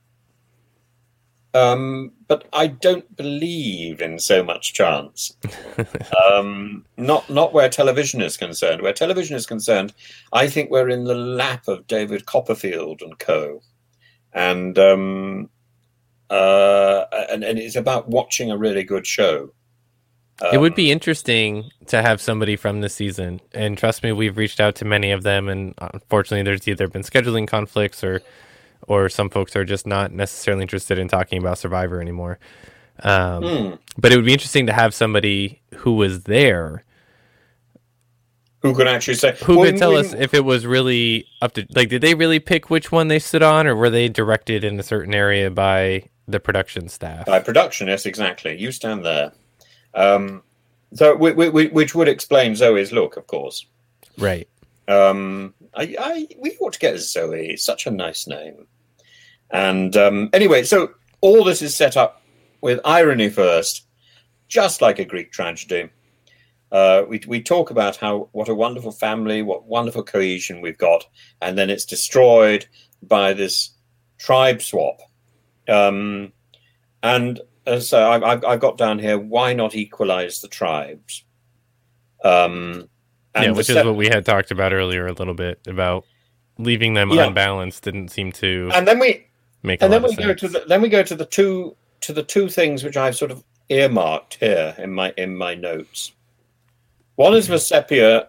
Um, but I don't believe in so much chance. um, not not where television is concerned. Where television is concerned, I think we're in the lap of David Copperfield and co. And um, uh, and, and it's about watching a really good show. Um, it would be interesting to have somebody from this season. And trust me, we've reached out to many of them. And unfortunately, there's either been scheduling conflicts or or some folks are just not necessarily interested in talking about Survivor anymore. Um, mm. But it would be interesting to have somebody who was there. Who could actually say... Who well, could tell we, us if it was really up to... Like, did they really pick which one they stood on, or were they directed in a certain area by the production staff? By production, yes, exactly. You stand there. Um, so, we, we, we, which would explain Zoe's look, of course. Right. Um, I, I, we ought to get Zoe. It's such a nice name. And um, anyway, so all this is set up with irony first, just like a Greek tragedy. Uh, we we talk about how what a wonderful family, what wonderful cohesion we've got, and then it's destroyed by this tribe swap. Um, and uh, so I, I've, I've got down here, why not equalize the tribes? Um, and yeah, which se- is what we had talked about earlier a little bit, about leaving them yeah. unbalanced didn't seem to and then we make a and lot then we of go sense. to the then we go to the two to the two things which I've sort of earmarked here in my in my notes. One is Vecepia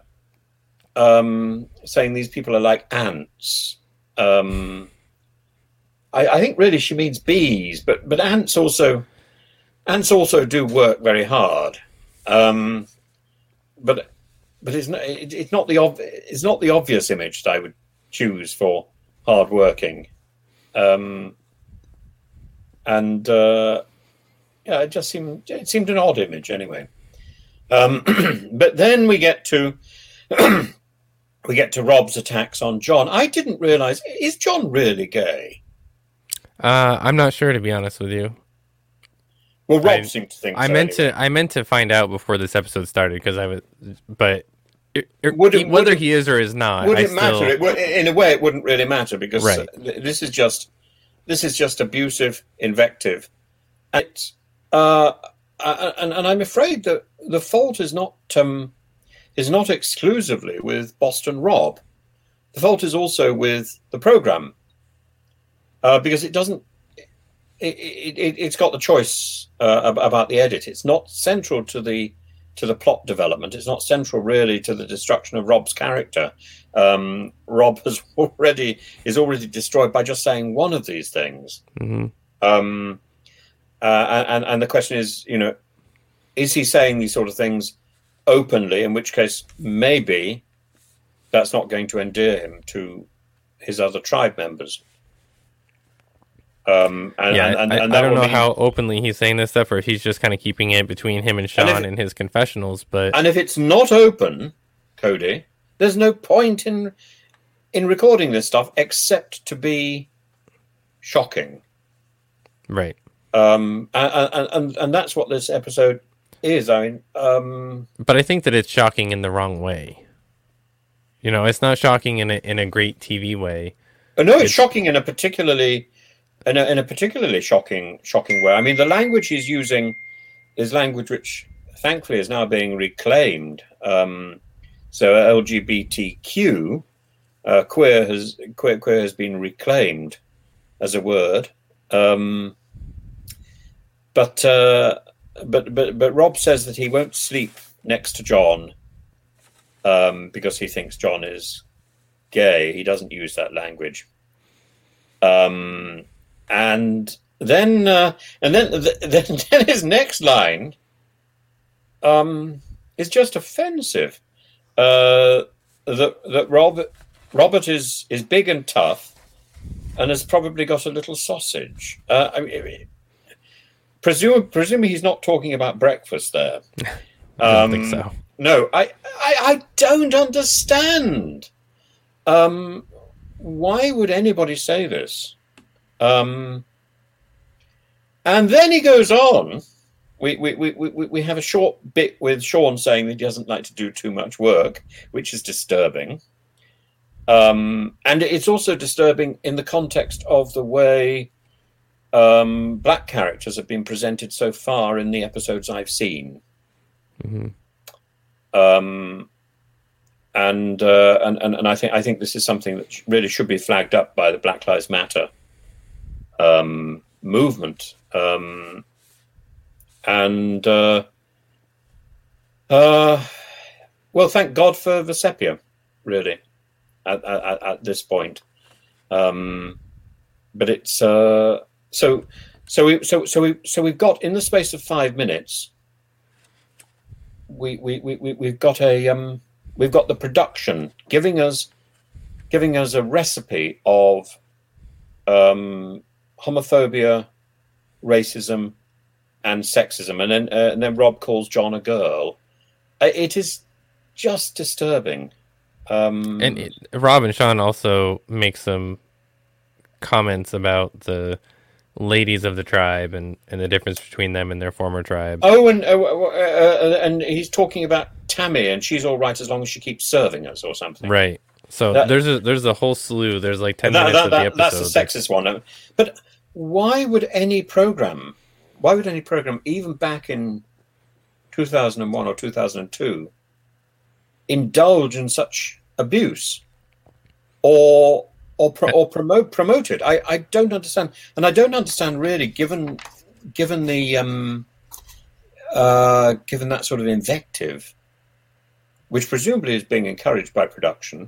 um, saying these people are like ants. Um, I, I think really she means bees, but but ants also ants also do work very hard. Um, but but it's not it, it's not the ob- it's not the obvious image that I would choose for hard working. Um, and uh, yeah, it just seemed it seemed an odd image anyway. Um, but then we get to we get to Rob's attacks on John. I didn't realize, is John really gay? Uh, I'm not sure, to be honest with you. Well, Rob I, seemed to think. I so meant anyway. to. I meant to find out before this episode started because I was, but it, it, would it, whether would he is or is not, would I it matter? still... It would, in a way, it wouldn't really matter because right. this is just this is just abusive invective. It's, uh, and, and I'm afraid that the fault is not um, is not exclusively with Boston Rob. The fault is also with the program uh, because it doesn't. It, it, it's got the choice uh, about the edit. It's not central to the to the plot development. It's not central really to the destruction of Rob's character. Um, Rob has already is already destroyed by just saying one of these things. Mm-hmm. Um, uh, and and the question is, you know, is he saying these sort of things openly, in which case maybe that's not going to endear him to his other tribe members. Um, and, yeah, and, and, I, and I that don't will know mean, how openly he's saying this stuff, or if he's just kind of keeping it between him and Sean and if, in his confessionals. But and if it's not open, Cody, there's no point in in recording this stuff except to be shocking. Right. Um, and, and, and, and that's what this episode is. I mean, um, but I think that it's shocking in the wrong way. You know, it's not shocking in a in a great T V way. I know it's, It's- shocking in a particularly in a, in a particularly shocking shocking way. I mean, the language he's using is language which, thankfully, is now being reclaimed. Um, so L G B T Q, uh, queer has queer queer has been reclaimed as a word. Um, but uh, but but but Rob says that he won't sleep next to John um, because he thinks John is gay. He doesn't use that language. Um, and then uh, and then then, then his next line um, is just offensive. Uh, that that Robert Robert is is big and tough, and has probably got a little sausage. Uh, I mean, presume presumably he's not talking about breakfast there. I don't Um, think so. No, I, I I don't understand. Um, why would anybody say this? Um, and then he goes on. We, we, we, we, we have a short bit with Sean saying that he doesn't like to do too much work, which is disturbing. Um, and it's also disturbing in the context of the way um, black characters have been presented so far in the episodes I've seen. Mm-hmm. Um, and, uh, and and and I think I think this is something that really should be flagged up by the Black Lives Matter um, movement. Um, and uh, uh, well, thank God for Vesepia, really, at, at, at this point. Um, but it's uh, so so we so so we so we've got in the space of five minutes. We we we we've got a um we've got the production giving us giving us a recipe of um homophobia, racism, and sexism, and then uh, and then Rob calls John a girl. Uh, It is just disturbing. Um, And it, Rob and Sean also make some comments about the ladies of the tribe and, and the difference between them and their former tribe. oh, and uh, uh, uh, and he's talking about Tammy, and she's all right as long as she keeps serving us or something. Right. So That- there's a there's a whole slew. There's like ten That- minutes that- of the that- episode. that's the sexist one. But why would any program, why would any program, even back in two thousand one or two thousand two, indulge in such abuse or or pro, or promote promote it? I, I don't understand, and I don't understand really, given given the um, uh, given that sort of invective, which presumably is being encouraged by production.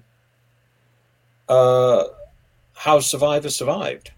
Uh, how Survivor survived,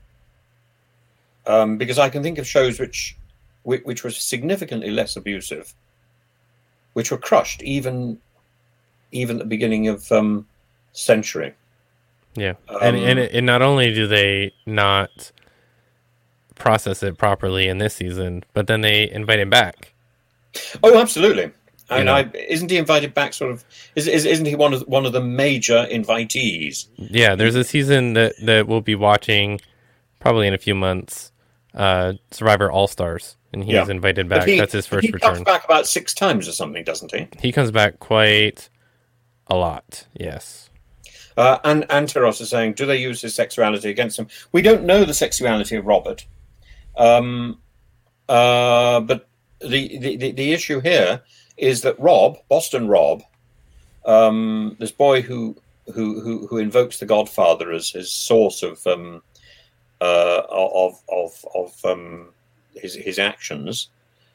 um, because I can think of shows which, which which were significantly less abusive, which were crushed even even at the beginning of um, century. Yeah, and Um, and, it, and not only do they not process it properly in this season, but then they invite him back. Oh, absolutely. And know. I, isn't he invited back? Sort of, is, is isn't he one of one of the major invitees? Yeah, there's a season that, that we'll be watching probably in a few months, uh, Survivor All Stars, and he's Yeah. invited But back. he- That's his first he return. comes back about six times or something, doesn't he? He comes back quite a lot. Yes. Uh, and Anteros is saying, do they use his sexuality against him? We don't know the sexuality of Robert. Um, uh, but the, the, the, the issue here is that Rob, Boston Rob, um, this boy who, who who who invokes the Godfather as his source of um, uh, of of of um, his his actions,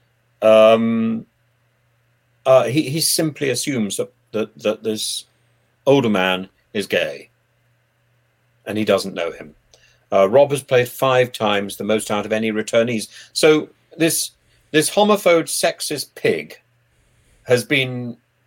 um, uh, he he simply assumes that that, that this older man is gay, and he doesn't know him. Uh, Rob has played five times, the most out of any returnees. So this this homophobe, sexist pig has been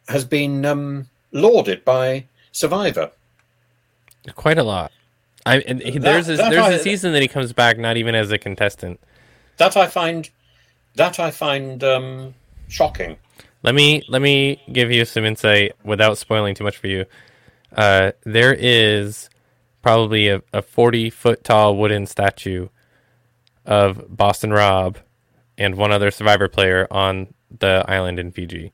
has been um, lauded by Survivor. Quite a lot. I and he, there's That- a, that there's I- a season that he comes back not even as a contestant. That I find that I find um, shocking. Let me let me give you some insight without spoiling too much for you. Uh, there is probably a, a forty foot tall wooden statue of Boston Rob and one other Survivor player on the island in Fiji.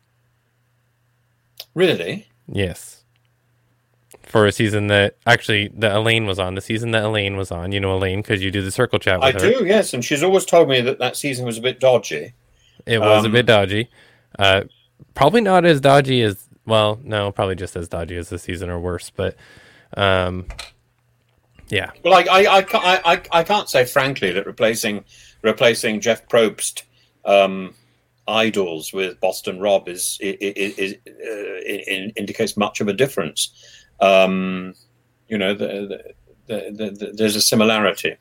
Really? Yes. For a season that actually that Elaine was on, the season that Elaine was on, you know Elaine because you do the circle chat with I her. do, yes, and she's always told me that that season was a bit dodgy. It was a Um, bit dodgy. Uh, probably not as dodgy as well. No, probably just as dodgy as the season or worse. But um, yeah, Well, I, I, I, ca- I, I, I can't say frankly that replacing replacing Jeff Probst um, idols with Boston Rob is, is, is uh, in, indicates much of a difference. Um, you know, the, the, the, the, there's a similarity,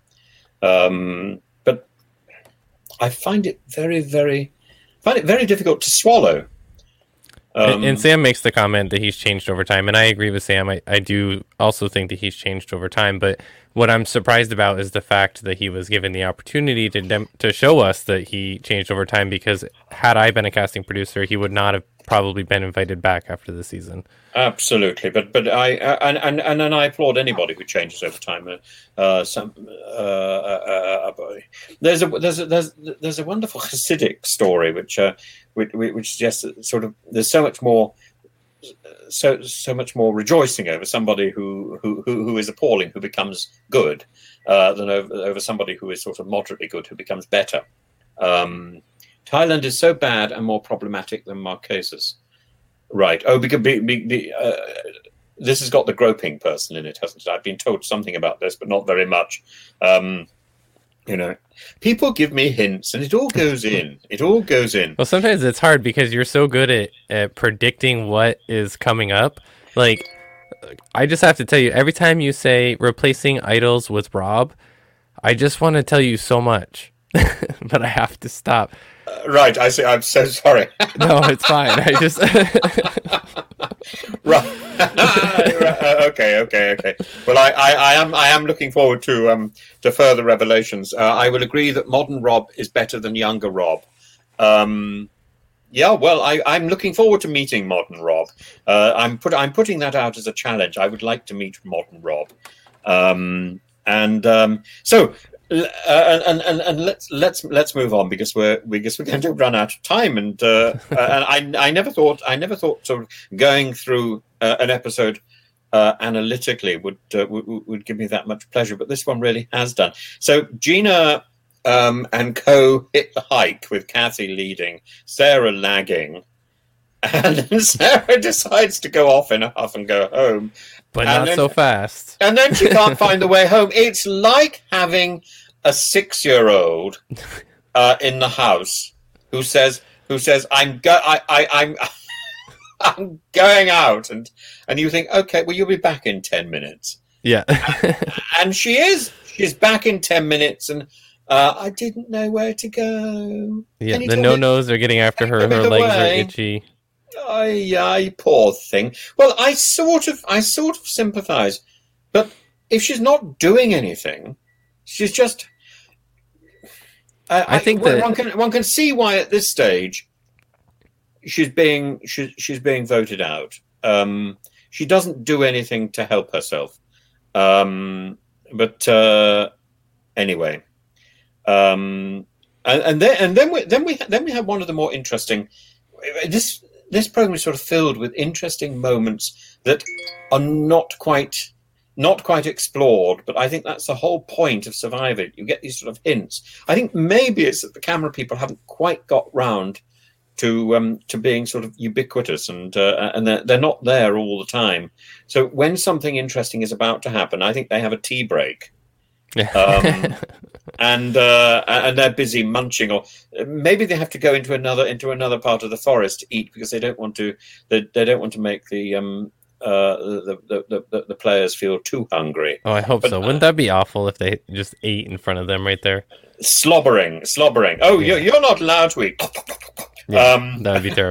um, but I find it very, very find it very difficult to swallow. Um, and, and Sam makes the comment that he's changed over time, and I agree with Sam. I, I do also think that he's changed over time, but what I'm surprised about is the fact that he was given the opportunity to dem- to show us that he changed over time, because had I been a casting producer, he would not have probably been invited back after the season. Absolutely, but but I uh, and and and and I applaud anybody who changes over time. Uh, uh, some uh, uh, uh, there's a there's a, there's there's a wonderful Hasidic story which uh, which, which suggests that sort of there's so much more so so much more rejoicing over somebody who who who, who is appalling who becomes good uh, than over, over somebody who is sort of moderately good who becomes better. Um, Thailand is so bad and more problematic than Marquesas. Right. Oh, because be, be, be, uh, this has got the groping person in it, hasn't it? I've been told something about this, but not very much. Um, you know, people give me hints, and it all goes in. It all goes in. Well, sometimes it's hard because you're so good at, at predicting what is coming up. Like, I just have to tell you, every time you say replacing idols with Rob, I just want to tell you so much, but I have to stop. Uh, right. I see. I'm so sorry. No, it's fine. I just right. uh, okay. Okay. Okay. Well, I, I, I am. I am looking forward to um to further revelations. Uh, I will agree that modern Rob is better than younger Rob. Um, yeah. Well, I, I'm looking forward to meeting modern Rob. Uh, I'm put. I'm putting that out as a challenge. I would like to meet modern Rob. Um, and um, so. Uh, and, and and let's let's let's move on because we're because we're going to run out of time, and uh, and I I never thought I never thought sort of going through uh, an episode uh, analytically would, uh, would would give me that much pleasure, but this one really has done. So Gina um, and co hit the hike with Kathy leading, Sarah lagging, and then Sarah decides to go off in a huff and go home. But And not then- so fast. And then she can't find the way home. It's like having a six-year-old uh, in the house who says, "Who says I'm go, I, I, I'm, I'm going out," and and you think, "Okay, well, you'll be back in ten minutes." Yeah. And she is. She's back in ten minutes, and uh, I didn't know where to go. Yeah, Can you the tell no me- nos are getting after her. Can you Her tell me the legs are way? itchy. Ay, ay, poor thing. Well, I sort of, I sort of sympathise, but if she's not doing anything, she's just. Uh, I think one, that- one can one can see why at this stage she's being she's she's being voted out. Um, she doesn't do anything to help herself. Um, but uh, anyway, um, and, and then and then we then we then we have one of the more interesting. This this program is sort of filled with interesting moments that are not quite not quite explored, but I think that's the whole point of Survivor. You get these sort of hints. I think maybe it's that the camera people haven't quite got round to um, to being sort of ubiquitous, and uh, and they're, they're not there all the time. So when something interesting is about to happen, I think they have a tea break. Um, and uh, and they're busy munching, or maybe they have to go into another into another part of the forest to eat because they don't want to they, they don't want to make the um uh the the, the, the players feel too hungry. Oh, I hope But, so. uh, Wouldn't that be awful if they just ate in front of them right there? Slobbering, slobbering. Oh, Yeah. you're, you're not allowed to eat. Yeah, Um, that would be terrible.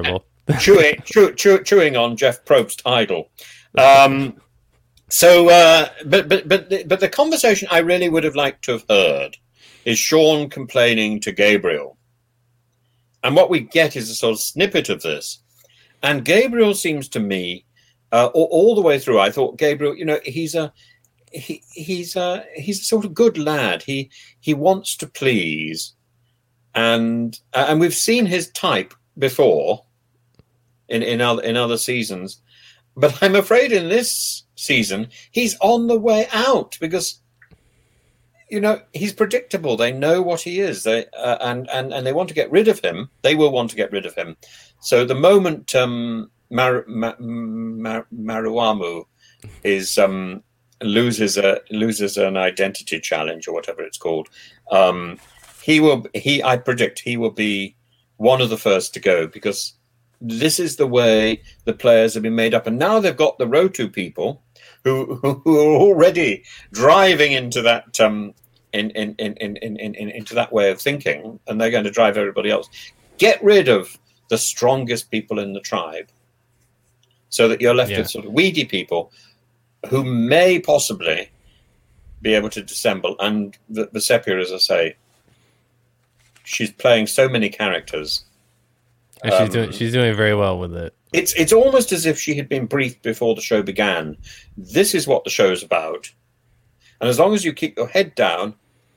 chewing, chew, chew, chewing on Jeff Probst idol. Um, so, uh, but but but the, but the conversation I really would have liked to have heard is Sean complaining to Gabriel, and what we get is a sort of snippet of this. And Gabriel seems to me, uh, all, all the way through, I thought Gabriel, you know, he's a he, he's a he's a sort of good lad. He he wants to please, and uh, and we've seen his type before in in other in other seasons, but I'm afraid in this season he's on the way out because, you know, he's predictable. They know what he is. They uh, and and and they want to get rid of him. They will want to get rid of him. So the moment um, Mar- Mar- Mar- Maruamu is um, loses a loses an identity challenge or whatever it's called, um, he will. He I predict he will be one of the first to go because this is the way the players have been made up, and now they've got the Rotu people who who, who are already driving into that. Um, In, in, in, in, in, in, into that way of thinking, and they're going to drive everybody else. Get rid of the strongest people in the tribe so that you're left Yeah. with sort of weedy people who may possibly be able to dissemble. And the, the Sepia, as I say, she's playing so many characters. And she's Um, doing she's doing very well with it. It's, it's almost as if she had been briefed before the show began. This is what the show's about. And as long as you keep your head down,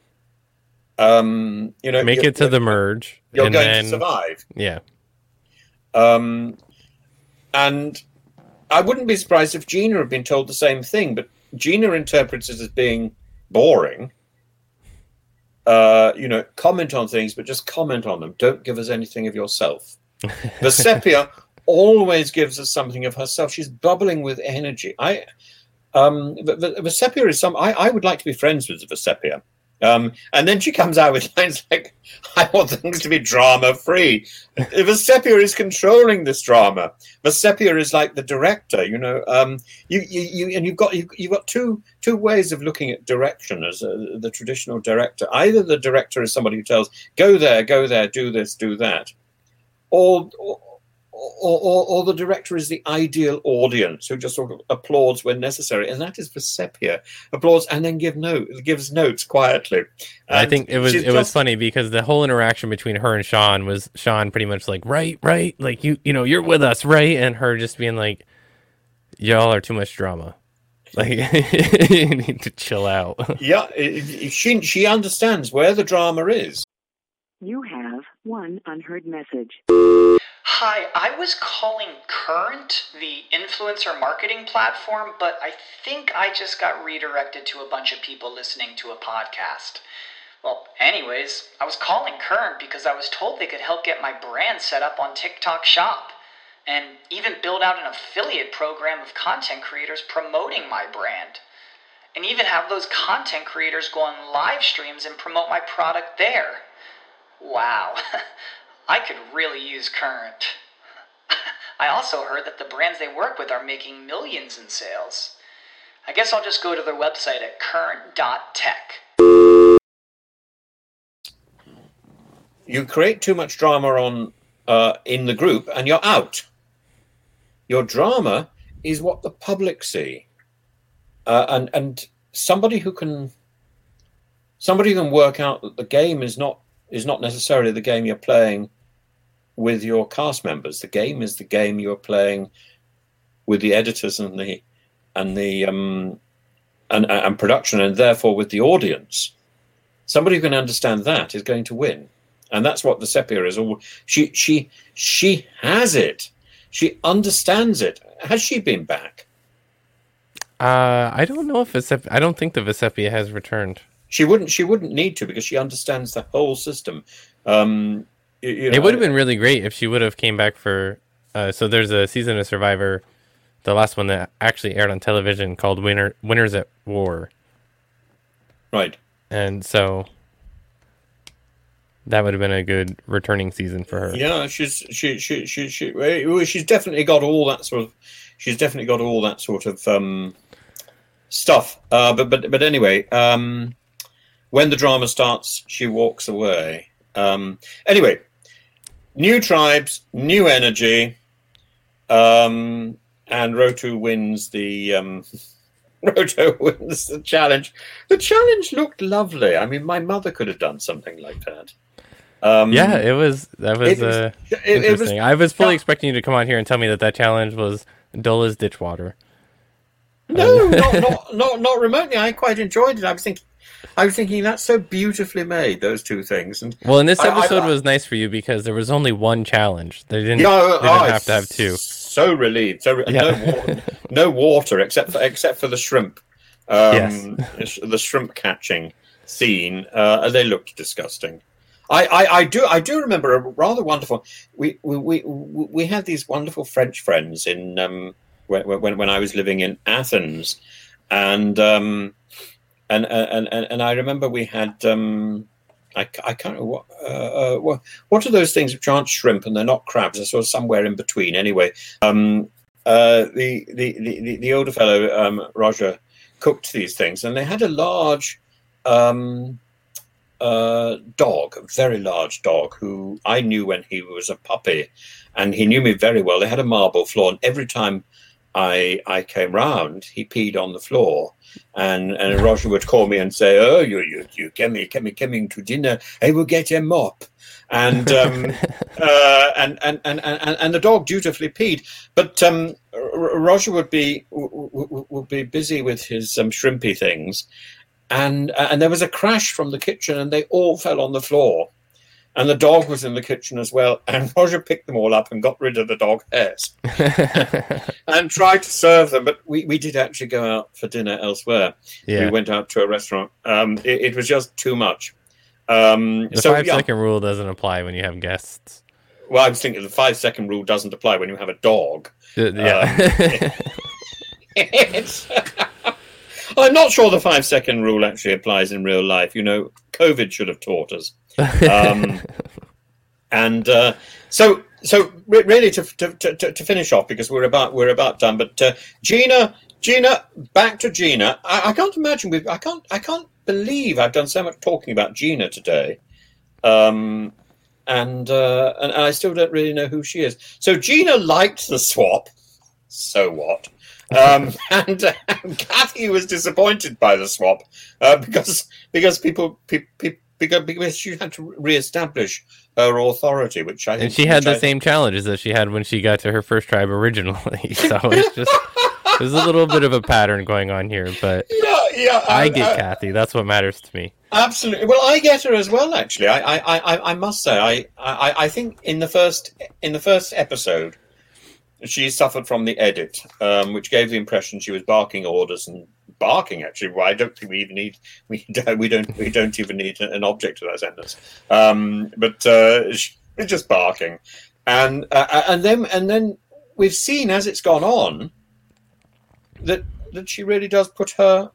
Um, you know, Make it to the merge. You're and going then, to survive. Yeah. Um, and I wouldn't be surprised if Gina had been told the same thing, but Gina interprets it as being boring. Uh, you know, comment on things, but just comment on them. Don't give us anything of yourself. The Sepia always gives us something of herself. She's bubbling with energy. I, um, the, the, the Sepia is some. I, I would like to be friends with the Sepia. Um, and then she comes out with lines like, I want things to be drama-free. Vesepia is controlling this drama. Vesepia is like the director, you know. Um, you, you, you, and you've got you, you've got two two ways of looking at direction as a, the traditional director. Either the director is somebody who tells, go there, go there, do this, do that. Or, or, or, or, or the director is the ideal audience who just sort of applauds when necessary, and that is Vesepia. Applauds and then give note, gives notes quietly. And I think it was it she's was just- funny because the whole interaction between her and Sean was Sean pretty much like, right, right, like you you know, you're with us, right? And her just being like, y'all are too much drama. Like you need to chill out. Yeah, it- it- she she understands where the drama is. You have one unheard message. Hi, I was calling Current, the influencer marketing platform, but I think I just got redirected to a bunch of people listening to a podcast. Well, anyways, I was calling Current because I was told they could help get my brand set up on TikTok Shop and even build out an affiliate program of content creators promoting my brand. And even have those content creators go on live streams and promote my product there. Wow, I could really use Current. I also heard that the brands they work with are making millions in sales. I guess I'll just go to their website at current dot tech. You create too much drama on uh, in the group, and you're out. Your drama is what the public see, uh, and and somebody who can somebody who can work out that the game is not is not necessarily the game you're playing with your cast members. The game is the game you're playing with the editors and the and the um, and and production, and therefore with the audience. Somebody who can understand that is going to win. And that's what the Sepia is all. She she she has it. She understands it. Has she been back? Uh, I don't know if Vesepia, I don't think the Vesepia has returned. She wouldn't. She wouldn't need to because she understands the whole system. Um, you, you know, It would have been really great if she would have came back for. Uh, so there's a season of Survivor, the last one that actually aired on television called Winner Winners at War, right. and so that would have been a good returning season for her. Yeah, she's she she she she well, she's definitely got all that sort of. She's definitely got all that sort of um, stuff. Uh, but but but anyway, um, when the drama starts, she walks away. Um, anyway, new tribes, new energy. Um, and Roto wins the um, Roto wins the challenge. The challenge looked lovely. I mean, my mother could have done something like that. Um, yeah, it was that was, it was uh, it, it interesting. was, I was fully yeah. expecting you to come on here and tell me that that challenge was dull as ditch water. No, not, not not not remotely. I quite enjoyed it. I was thinking, I was thinking that's so beautifully made, those two things. And well, and this I- episode I- was nice for you because there was only one challenge. They didn't, No, they didn't oh, have to have two. So relieved. So re- Yeah. no, water, no water except for except for the shrimp. Um, the shrimp catching scene. Uh, they looked disgusting. I, I, I do I do remember a rather wonderful. We we we, we had these wonderful French friends in um, when, when when I was living in Athens, and um, and, and and and I remember we had. Um, I, I can't know what, uh, uh, what what are those things which aren't shrimp and they're not crabs? They're sort of somewhere in between. Anyway, um, uh, the, the, the the older fellow um, Roger cooked these things, and they had a large um, uh, dog, a very large dog, who I knew when he was a puppy, and he knew me very well. They had a marble floor, and every time I I came round, he peed on the floor. And and Roger would call me and say, "Oh, you you you coming coming coming to dinner? I will get a mop." And um, uh, and, and and and and the dog dutifully peed. But um, R- Roger would be w- w- would be busy with his um, shrimpy things, and and there was a crash from the kitchen, and they all fell on the floor. And the dog was in the kitchen as well. And Roger picked them all up and got rid of the dog hairs and tried to serve them. But we, we did actually go out for dinner elsewhere. Yeah. We went out to a restaurant. Um, it, it was just too much. Um, The so, five yeah. second rule doesn't apply when you have guests. Well, I was thinking the five second rule doesn't apply when you have a dog. Uh, Yeah. It's, I'm not sure the five second rule actually applies in real life. You know, COVID should have taught us. Um, and uh, so, so re- really, to, to to to finish off, because we're about we're about done. But uh, Gina, Gina, back to Gina. I, I can't imagine we. I can't. I can't believe I've done so much talking about Gina today. Um, and, uh, and and I still don't really know who she is. So Gina liked the swap. So what? Um, and, uh, and Kathy was disappointed by the swap uh, because because people, people, people because, because she had to reestablish her authority, which I think And she had which the I- same challenges that she had when she got to her first tribe originally. So it's just there's a little bit of a pattern going on here, but Yeah, yeah. I get I- Kathy. That's what matters to me. Absolutely. Well, I get her as well. Actually, I, I, I, I must say, I, I, I think in the first, in the first episode, she suffered from the edit, um, which gave the impression she was barking orders and barking. Actually, well, I don't think we even need, we don't, we don't, we don't even need an object to that sentence. Um, but uh, she was just barking, and uh, and then and then we've seen as it's gone on that that she really does put her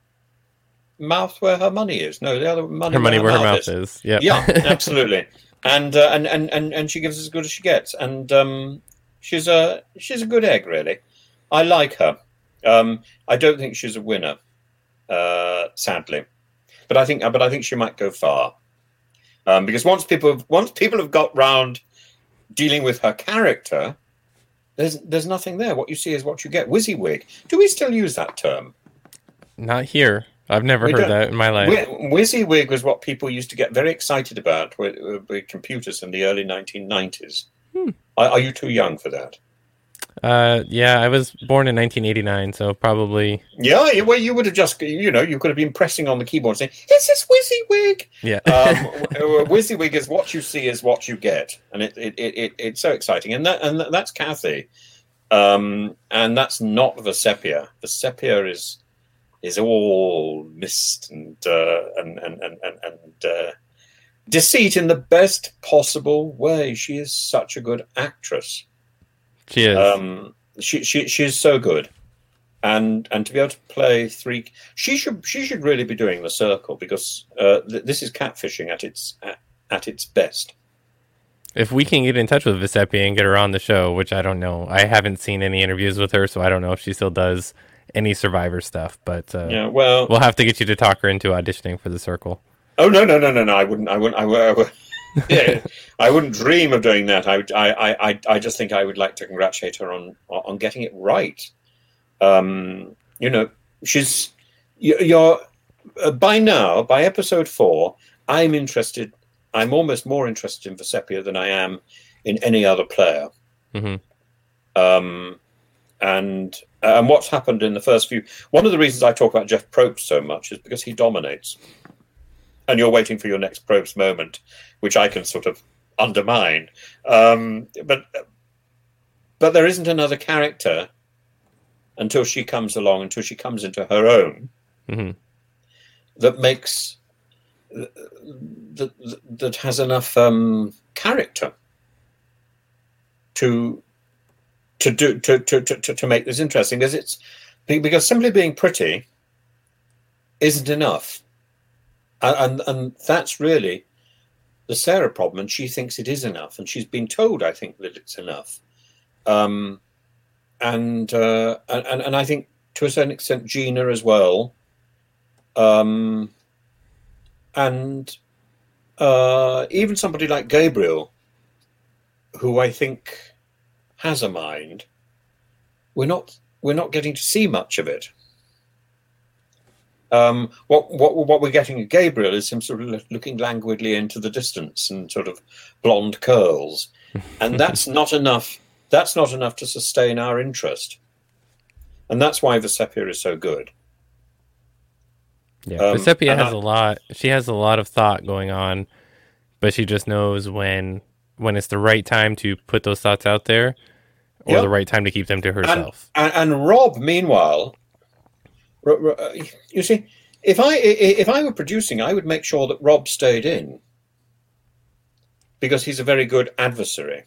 mouth where her money is. No, the other money. Her money where her mouth is. is. Yep. Yeah, absolutely. And, uh, and and and and she gives as good as she gets. And um, she's a she's a good egg, really. I like her. Um, I don't think she's a winner, uh, sadly, but I think but I think she might go far. Um, because once people once people have got round dealing with her character, there's there's nothing there. What you see is what you get. WYSIWYG. Do we still use that term? Not here. I've never We heard don't- that in my life. Wi- WYSIWYG was what people used to get very excited about with, with computers in the early nineteen nineties. Hmm. Are, are you too young for that? Uh, yeah, I was born in nineteen eighty-nine, so probably Yeah, yeah, well, you would have just, you know, you could have been pressing on the keyboard saying, "Is this WYSIWYG?" yeah. Um, w- w- WYSIWYG is what you see is what you get, and it, it, it, it it's so exciting, and that and that's Kathy, um, and that's not Vesepia. Vesepia is is all mist and uh, and and and and, and uh, deceit in the best possible way. She is such a good actress. She is. Um, she she she's so good, and and to be able to play three, she should she should really be doing The Circle, because uh, th- this is catfishing at its at, at its best. If we can get in touch with Vesepia and get her on the show, which I don't know, I haven't seen any interviews with her, so I don't know if she still does any Survivor stuff. But uh, Yeah, well, we'll have to get you to talk her into auditioning for The Circle. oh no no no no no, I wouldn't I wouldn't I, would, I, would, Yeah, I wouldn't dream of doing that. I, I, I, I just think I would like to congratulate her on on getting it right. Um, you know, she's you're uh, by now, by episode four, I'm interested. I'm almost more interested in Vecepia than I am in any other player. Mm-hmm. Um, and uh, and what's happened in the first few. One of the reasons I talk about Jeff Probst so much is because he dominates. And you're waiting for your next Probst moment, which I can sort of undermine. Um, but but there isn't another character until she comes along, until she comes into her own, mm-hmm. that makes that that has enough um, character to to do to, to to to make this interesting. Because it's because simply being pretty isn't enough. And, and that's really the Sarah problem, and she thinks it is enough, and she's been told, I think, that it's enough. Um, and, uh, and and I think to a certain extent Gina as well, um, and uh, even somebody like Gabriel, who I think has a mind. We're not we're not getting to see much of it. Um, what what what we're getting at Gabriel is him sort of looking languidly into the distance and sort of blonde curls, and that's not enough. That's not enough to sustain our interest, and that's why Vecepia is so good. Yeah, Um, Vecepia and has I- a lot. She has a lot of thought going on, but she just knows when when it's the right time to put those thoughts out there, or Yeah. the right time to keep them to herself. And, and, and Rob, meanwhile, r- r- uh, you see, if I i- if I were producing, I would make sure that Rob stayed in because he's a very good adversary.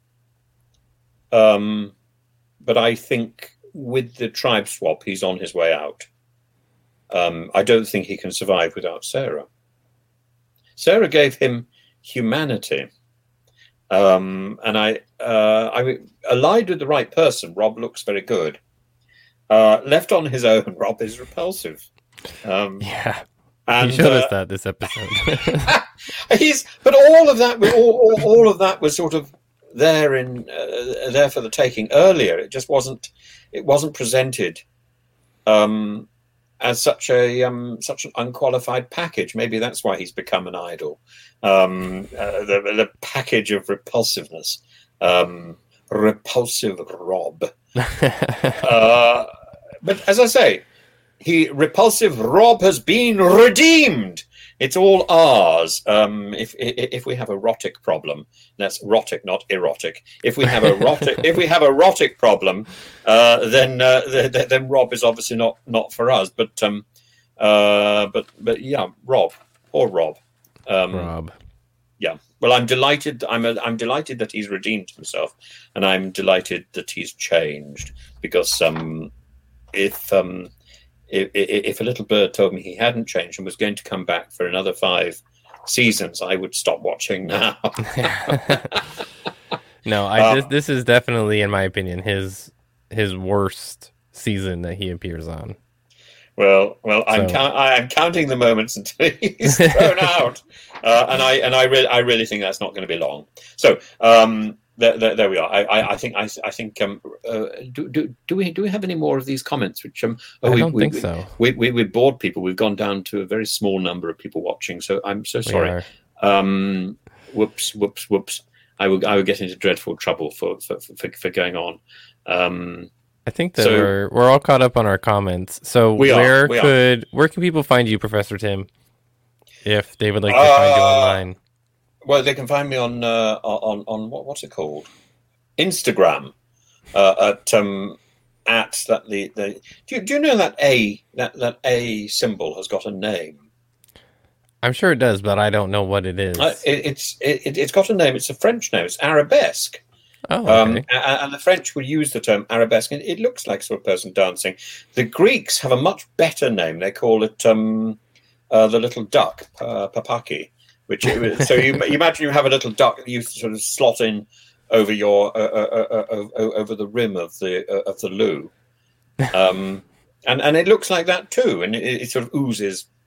Um, but I think with the tribe swap, he's on his way out. Um, I don't think he can survive without Sarah. Sarah gave him humanity. Um, and I, uh, I allied with the right person. Rob looks very good. Uh, left on his own, Rob is repulsive. Um, Yeah, and you showed uh, us that this episode. he's, but all of that, all, all, all of that was sort of there in uh, there for the taking earlier. It just wasn't. It wasn't presented um, as such a um, such an unqualified package. Maybe that's why he's become an idol. Um, uh, the, the package of repulsiveness, um, repulsive Rob. uh, but as I say, he repulsive Rob has been redeemed. It's all ours. Um, if if we have a rotic problem, that's rotic, not erotic. If we have a rotic, if we have a rotic problem, uh, then uh, th- then Rob is obviously not not for us. But um, uh, but but yeah, Rob, poor Rob. Um, Rob. Yeah. Well, I'm delighted. I'm a, I'm delighted that he's redeemed himself, and I'm delighted that he's changed. Because um, if um. If, if a little bird told me he hadn't changed and was going to come back for another five seasons, I would stop watching now. No, I Uh, this, this is definitely, in my opinion, his his worst season that he appears on. well, well, I'm So- count, I'm counting the moments until he's thrown out, uh, and I and I really I really think that's not going to be long. So. Um, There, there, there we are. I, I, I think. I, I think. Um, uh, do, do, do we do we have any more of these comments? Which um, I we, don't we, think so. We, we we bored people. We've gone down to a very small number of people watching. So I'm so We sorry. are. Um, whoops, whoops, whoops. I would I would get into dreadful trouble for for, for, for going on. Um, I think that So- we're we're all caught up on our comments. So We are, where we are. could where can people find you, Professor Tim, if they would like to find you Uh, online? well, they can find me on uh, on on what what's it called? Instagram uh, at um, at that the, the do you, do you know that a that that a symbol has got a name? I'm sure it does, but I don't know what it is. Uh, it, it's it, it's got a name. It's a French name. It's arabesque. oh, Um, okay. a- and the French will use the term arabesque, and it looks like sort of person dancing. The Greeks have a much better name. They call it um, uh, the little duck, uh, papaki. Which so you, you imagine you have a little duck that you sort of slot in over your uh, uh, uh, uh, over the rim of the uh, of the loo, um, and and it looks like that too, and it, it sort of oozes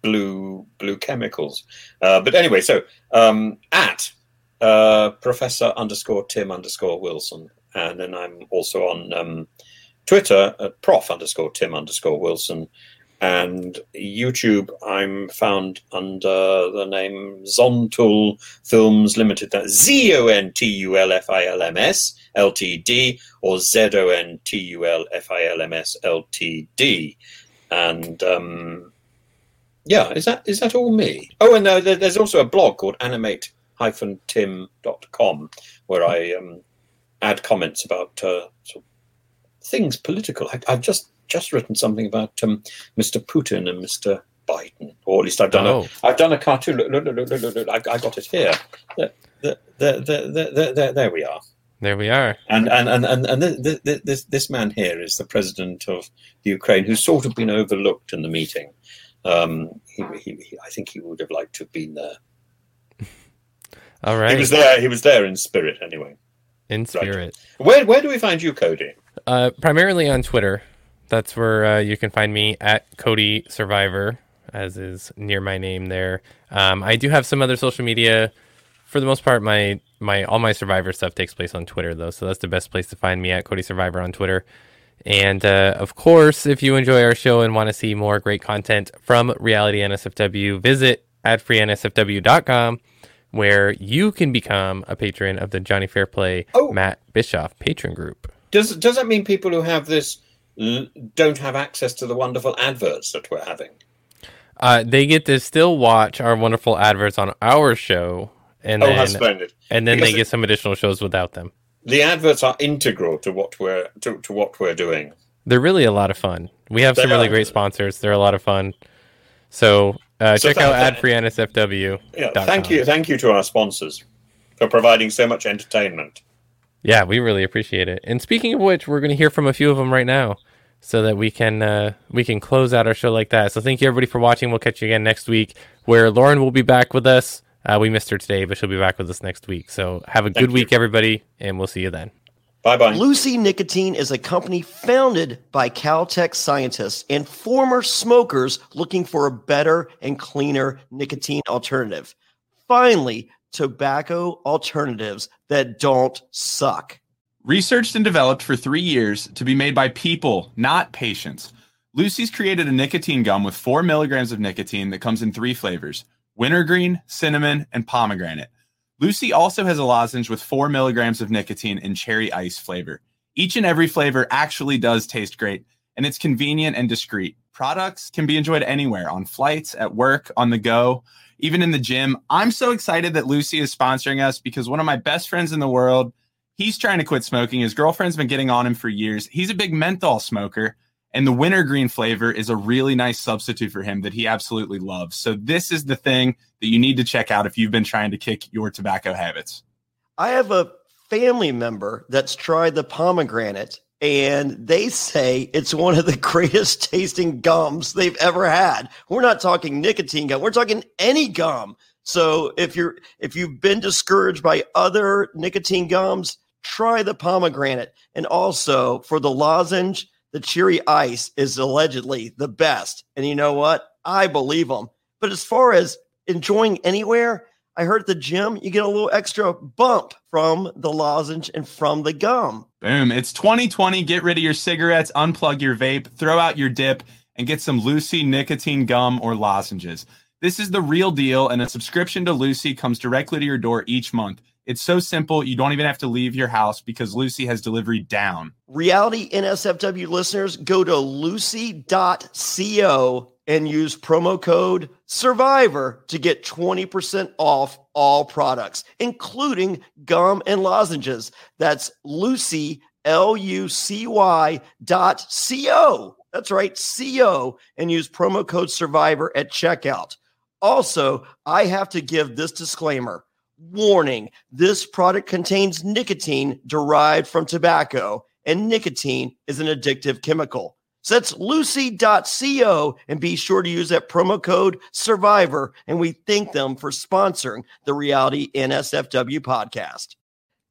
blue blue chemicals. Uh, but anyway, so um, at uh, Professor underscore Tim underscore Wilson, and then I'm also on um, Twitter at Prof underscore Tim underscore Wilson, and YouTube I'm found under the name Zontul Films Limited. That's Z O N T U L F I L M S L T D or Z O N T U L F I L M S L T D. And um, yeah, is that is that all me? Oh, and uh, there's also a blog called animate dash tim dot com where I um, add comments about uh, sort of things political. I, I've just just written something about um, Mister Putin and Mister Biden, or at least I've done Oh. a I've done a cartoon. Look, look, look, look, look, look, I, I got it here. There, there, there, there, there, there, there we are. There we are. And and and and, and th- th- this this man here is the president of Ukraine, who's sort of been overlooked in the meeting. Um, he, he, he, I think he would have liked to have been there. All right. He was there. He was there in spirit, anyway. In spirit. Right. Where where do we find you, Cody? Uh, primarily on Twitter. That's where uh, you can find me at Cody Survivor, as is near my name there. Um, I do have some other social media. For the most part, my my all my Survivor stuff takes place on Twitter, though, so that's the best place to find me, at Cody Survivor on Twitter. And uh, of course, if you enjoy our show and want to see more great content from Reality N S F W, visit at free N S F W dot com, where you can become a patron of the Johnny Fairplay Oh. Matt Bischoff patron group. Does does that mean people who have this l- don't have access to the wonderful adverts that we're having? Uh, they get to still watch our wonderful adverts on our show, and Oh, then how splendid! and then Because they get some additional shows without them. The adverts are integral to what we're to, to what we're doing. They're really a lot of fun. We have They some really are. great sponsors. They're a lot of fun. So, uh, So check thank- out ad free N S F W. Yeah, thank you, thank you to our sponsors for providing so much entertainment. Yeah, we really appreciate it. And speaking of which, we're going to hear from a few of them right now, so that we can uh, we can close out our show like that. So thank you everybody for watching. We'll catch you again next week, where Lauren will be back with us. Uh, we missed her today, but she'll be back with us next week. So have a Thank good week, you. everybody, and we'll see you then. Bye bye. Lucy Nicotine is a company founded by Caltech scientists and former smokers looking for a better and cleaner nicotine alternative. Finally, tobacco alternatives that don't suck. Researched and developed for three years to be made by people, not patients. Lucy's created a nicotine gum with four milligrams of nicotine that comes in three flavors: wintergreen, cinnamon, and pomegranate. Lucy also has a lozenge with four milligrams of nicotine in cherry ice flavor. Each and every flavor actually does taste great, and it's convenient and discreet. Products can be enjoyed anywhere, on flights, at work, on the go, even in the gym. I'm so excited that Lucy is sponsoring us because one of my best friends in the world, he's trying to quit smoking. His girlfriend's been getting on him for years. He's a big menthol smoker, and the wintergreen flavor is a really nice substitute for him that he absolutely loves. So this is the thing that you need to check out if you've been trying to kick your tobacco habits. I have a family member that's tried the pomegranate, and they say it's one of the greatest tasting gums they've ever had. We're not talking nicotine gum. We're talking any gum. So if you're if you've been discouraged by other nicotine gums, try the pomegranate. And also for the lozenge, the cherry ice is allegedly the best. And you know what? I believe them. But as far as enjoying anywhere, I heard at the gym, you get a little extra bump from the lozenge and from the gum. Boom. It's twenty twenty. Get rid of your cigarettes, unplug your vape, throw out your dip, and get some Lucy nicotine gum or lozenges. This is the real deal, and a subscription to Lucy comes directly to your door each month. It's so simple, you don't even have to leave your house because Lucy has delivery down. Reality N S F W listeners, go to lucy dot co and use promo code SURVIVOR to get twenty percent off all products, including gum and lozenges. That's Lucy, L U C Y dot C-O. That's right, C-O, and use promo code SURVIVOR at checkout. Also, I have to give this disclaimer. Warning, this product contains nicotine derived from tobacco, and nicotine is an addictive chemical. So that's lucy dot co, and be sure to use that promo code SURVIVOR, and we thank them for sponsoring the Reality N S F W podcast.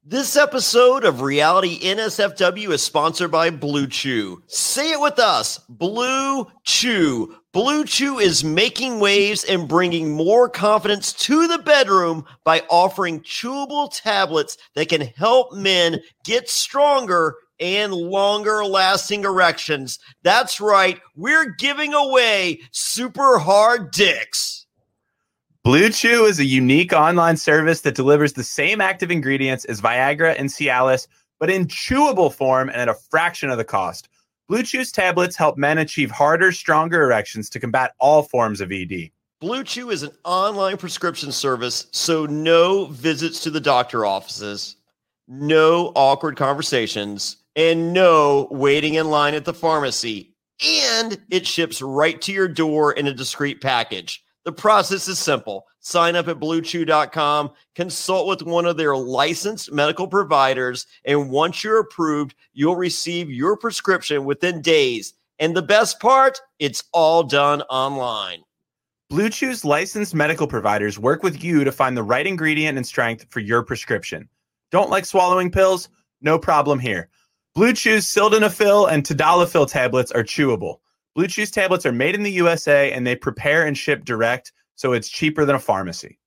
This episode of Reality N S F W is sponsored by Blue Chew. Say it with us, Blue Chew. Blue Chew is making waves and bringing more confidence to the bedroom by offering chewable tablets that can help men get stronger and longer lasting erections. That's right, we're giving away super hard dicks. Blue Chew is a unique online service that delivers the same active ingredients as Viagra and Cialis, but in chewable form and at a fraction of the cost. Blue Chew's tablets help men achieve harder, stronger erections to combat all forms of E D. Blue Chew is an online prescription service, so no visits to the doctor offices, no awkward conversations, and no waiting in line at the pharmacy. And it ships right to your door in a discreet package. The process is simple. Sign up at blue chew dot com, consult with one of their licensed medical providers, and once you're approved, you'll receive your prescription within days. And the best part, it's all done online. Blue Chew's licensed medical providers work with you to find the right ingredient and strength for your prescription. Don't like swallowing pills? No problem here. Blue Chew's sildenafil and tadalafil tablets are chewable. Blue Chew's tablets are made in the U S A and they prepare and ship direct, so it's cheaper than a pharmacy.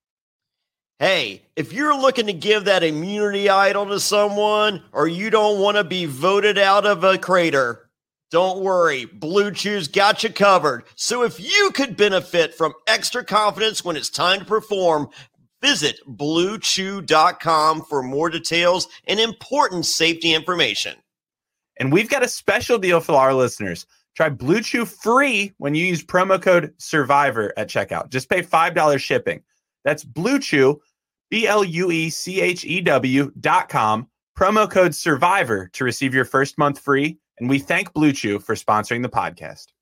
Hey, if you're looking to give that immunity idol to someone or you don't want to be voted out of a crater, don't worry. Blue Chew's got you covered. So if you could benefit from extra confidence when it's time to perform, visit blue chew dot com for more details and important safety information. And we've got a special deal for our listeners. Try Blue Chew free when you use promo code SURVIVOR at checkout. Just pay five dollars shipping. That's Blue Chew, B L U E C H E W dot com, promo code SURVIVOR to receive your first month free. And we thank Blue Chew for sponsoring the podcast.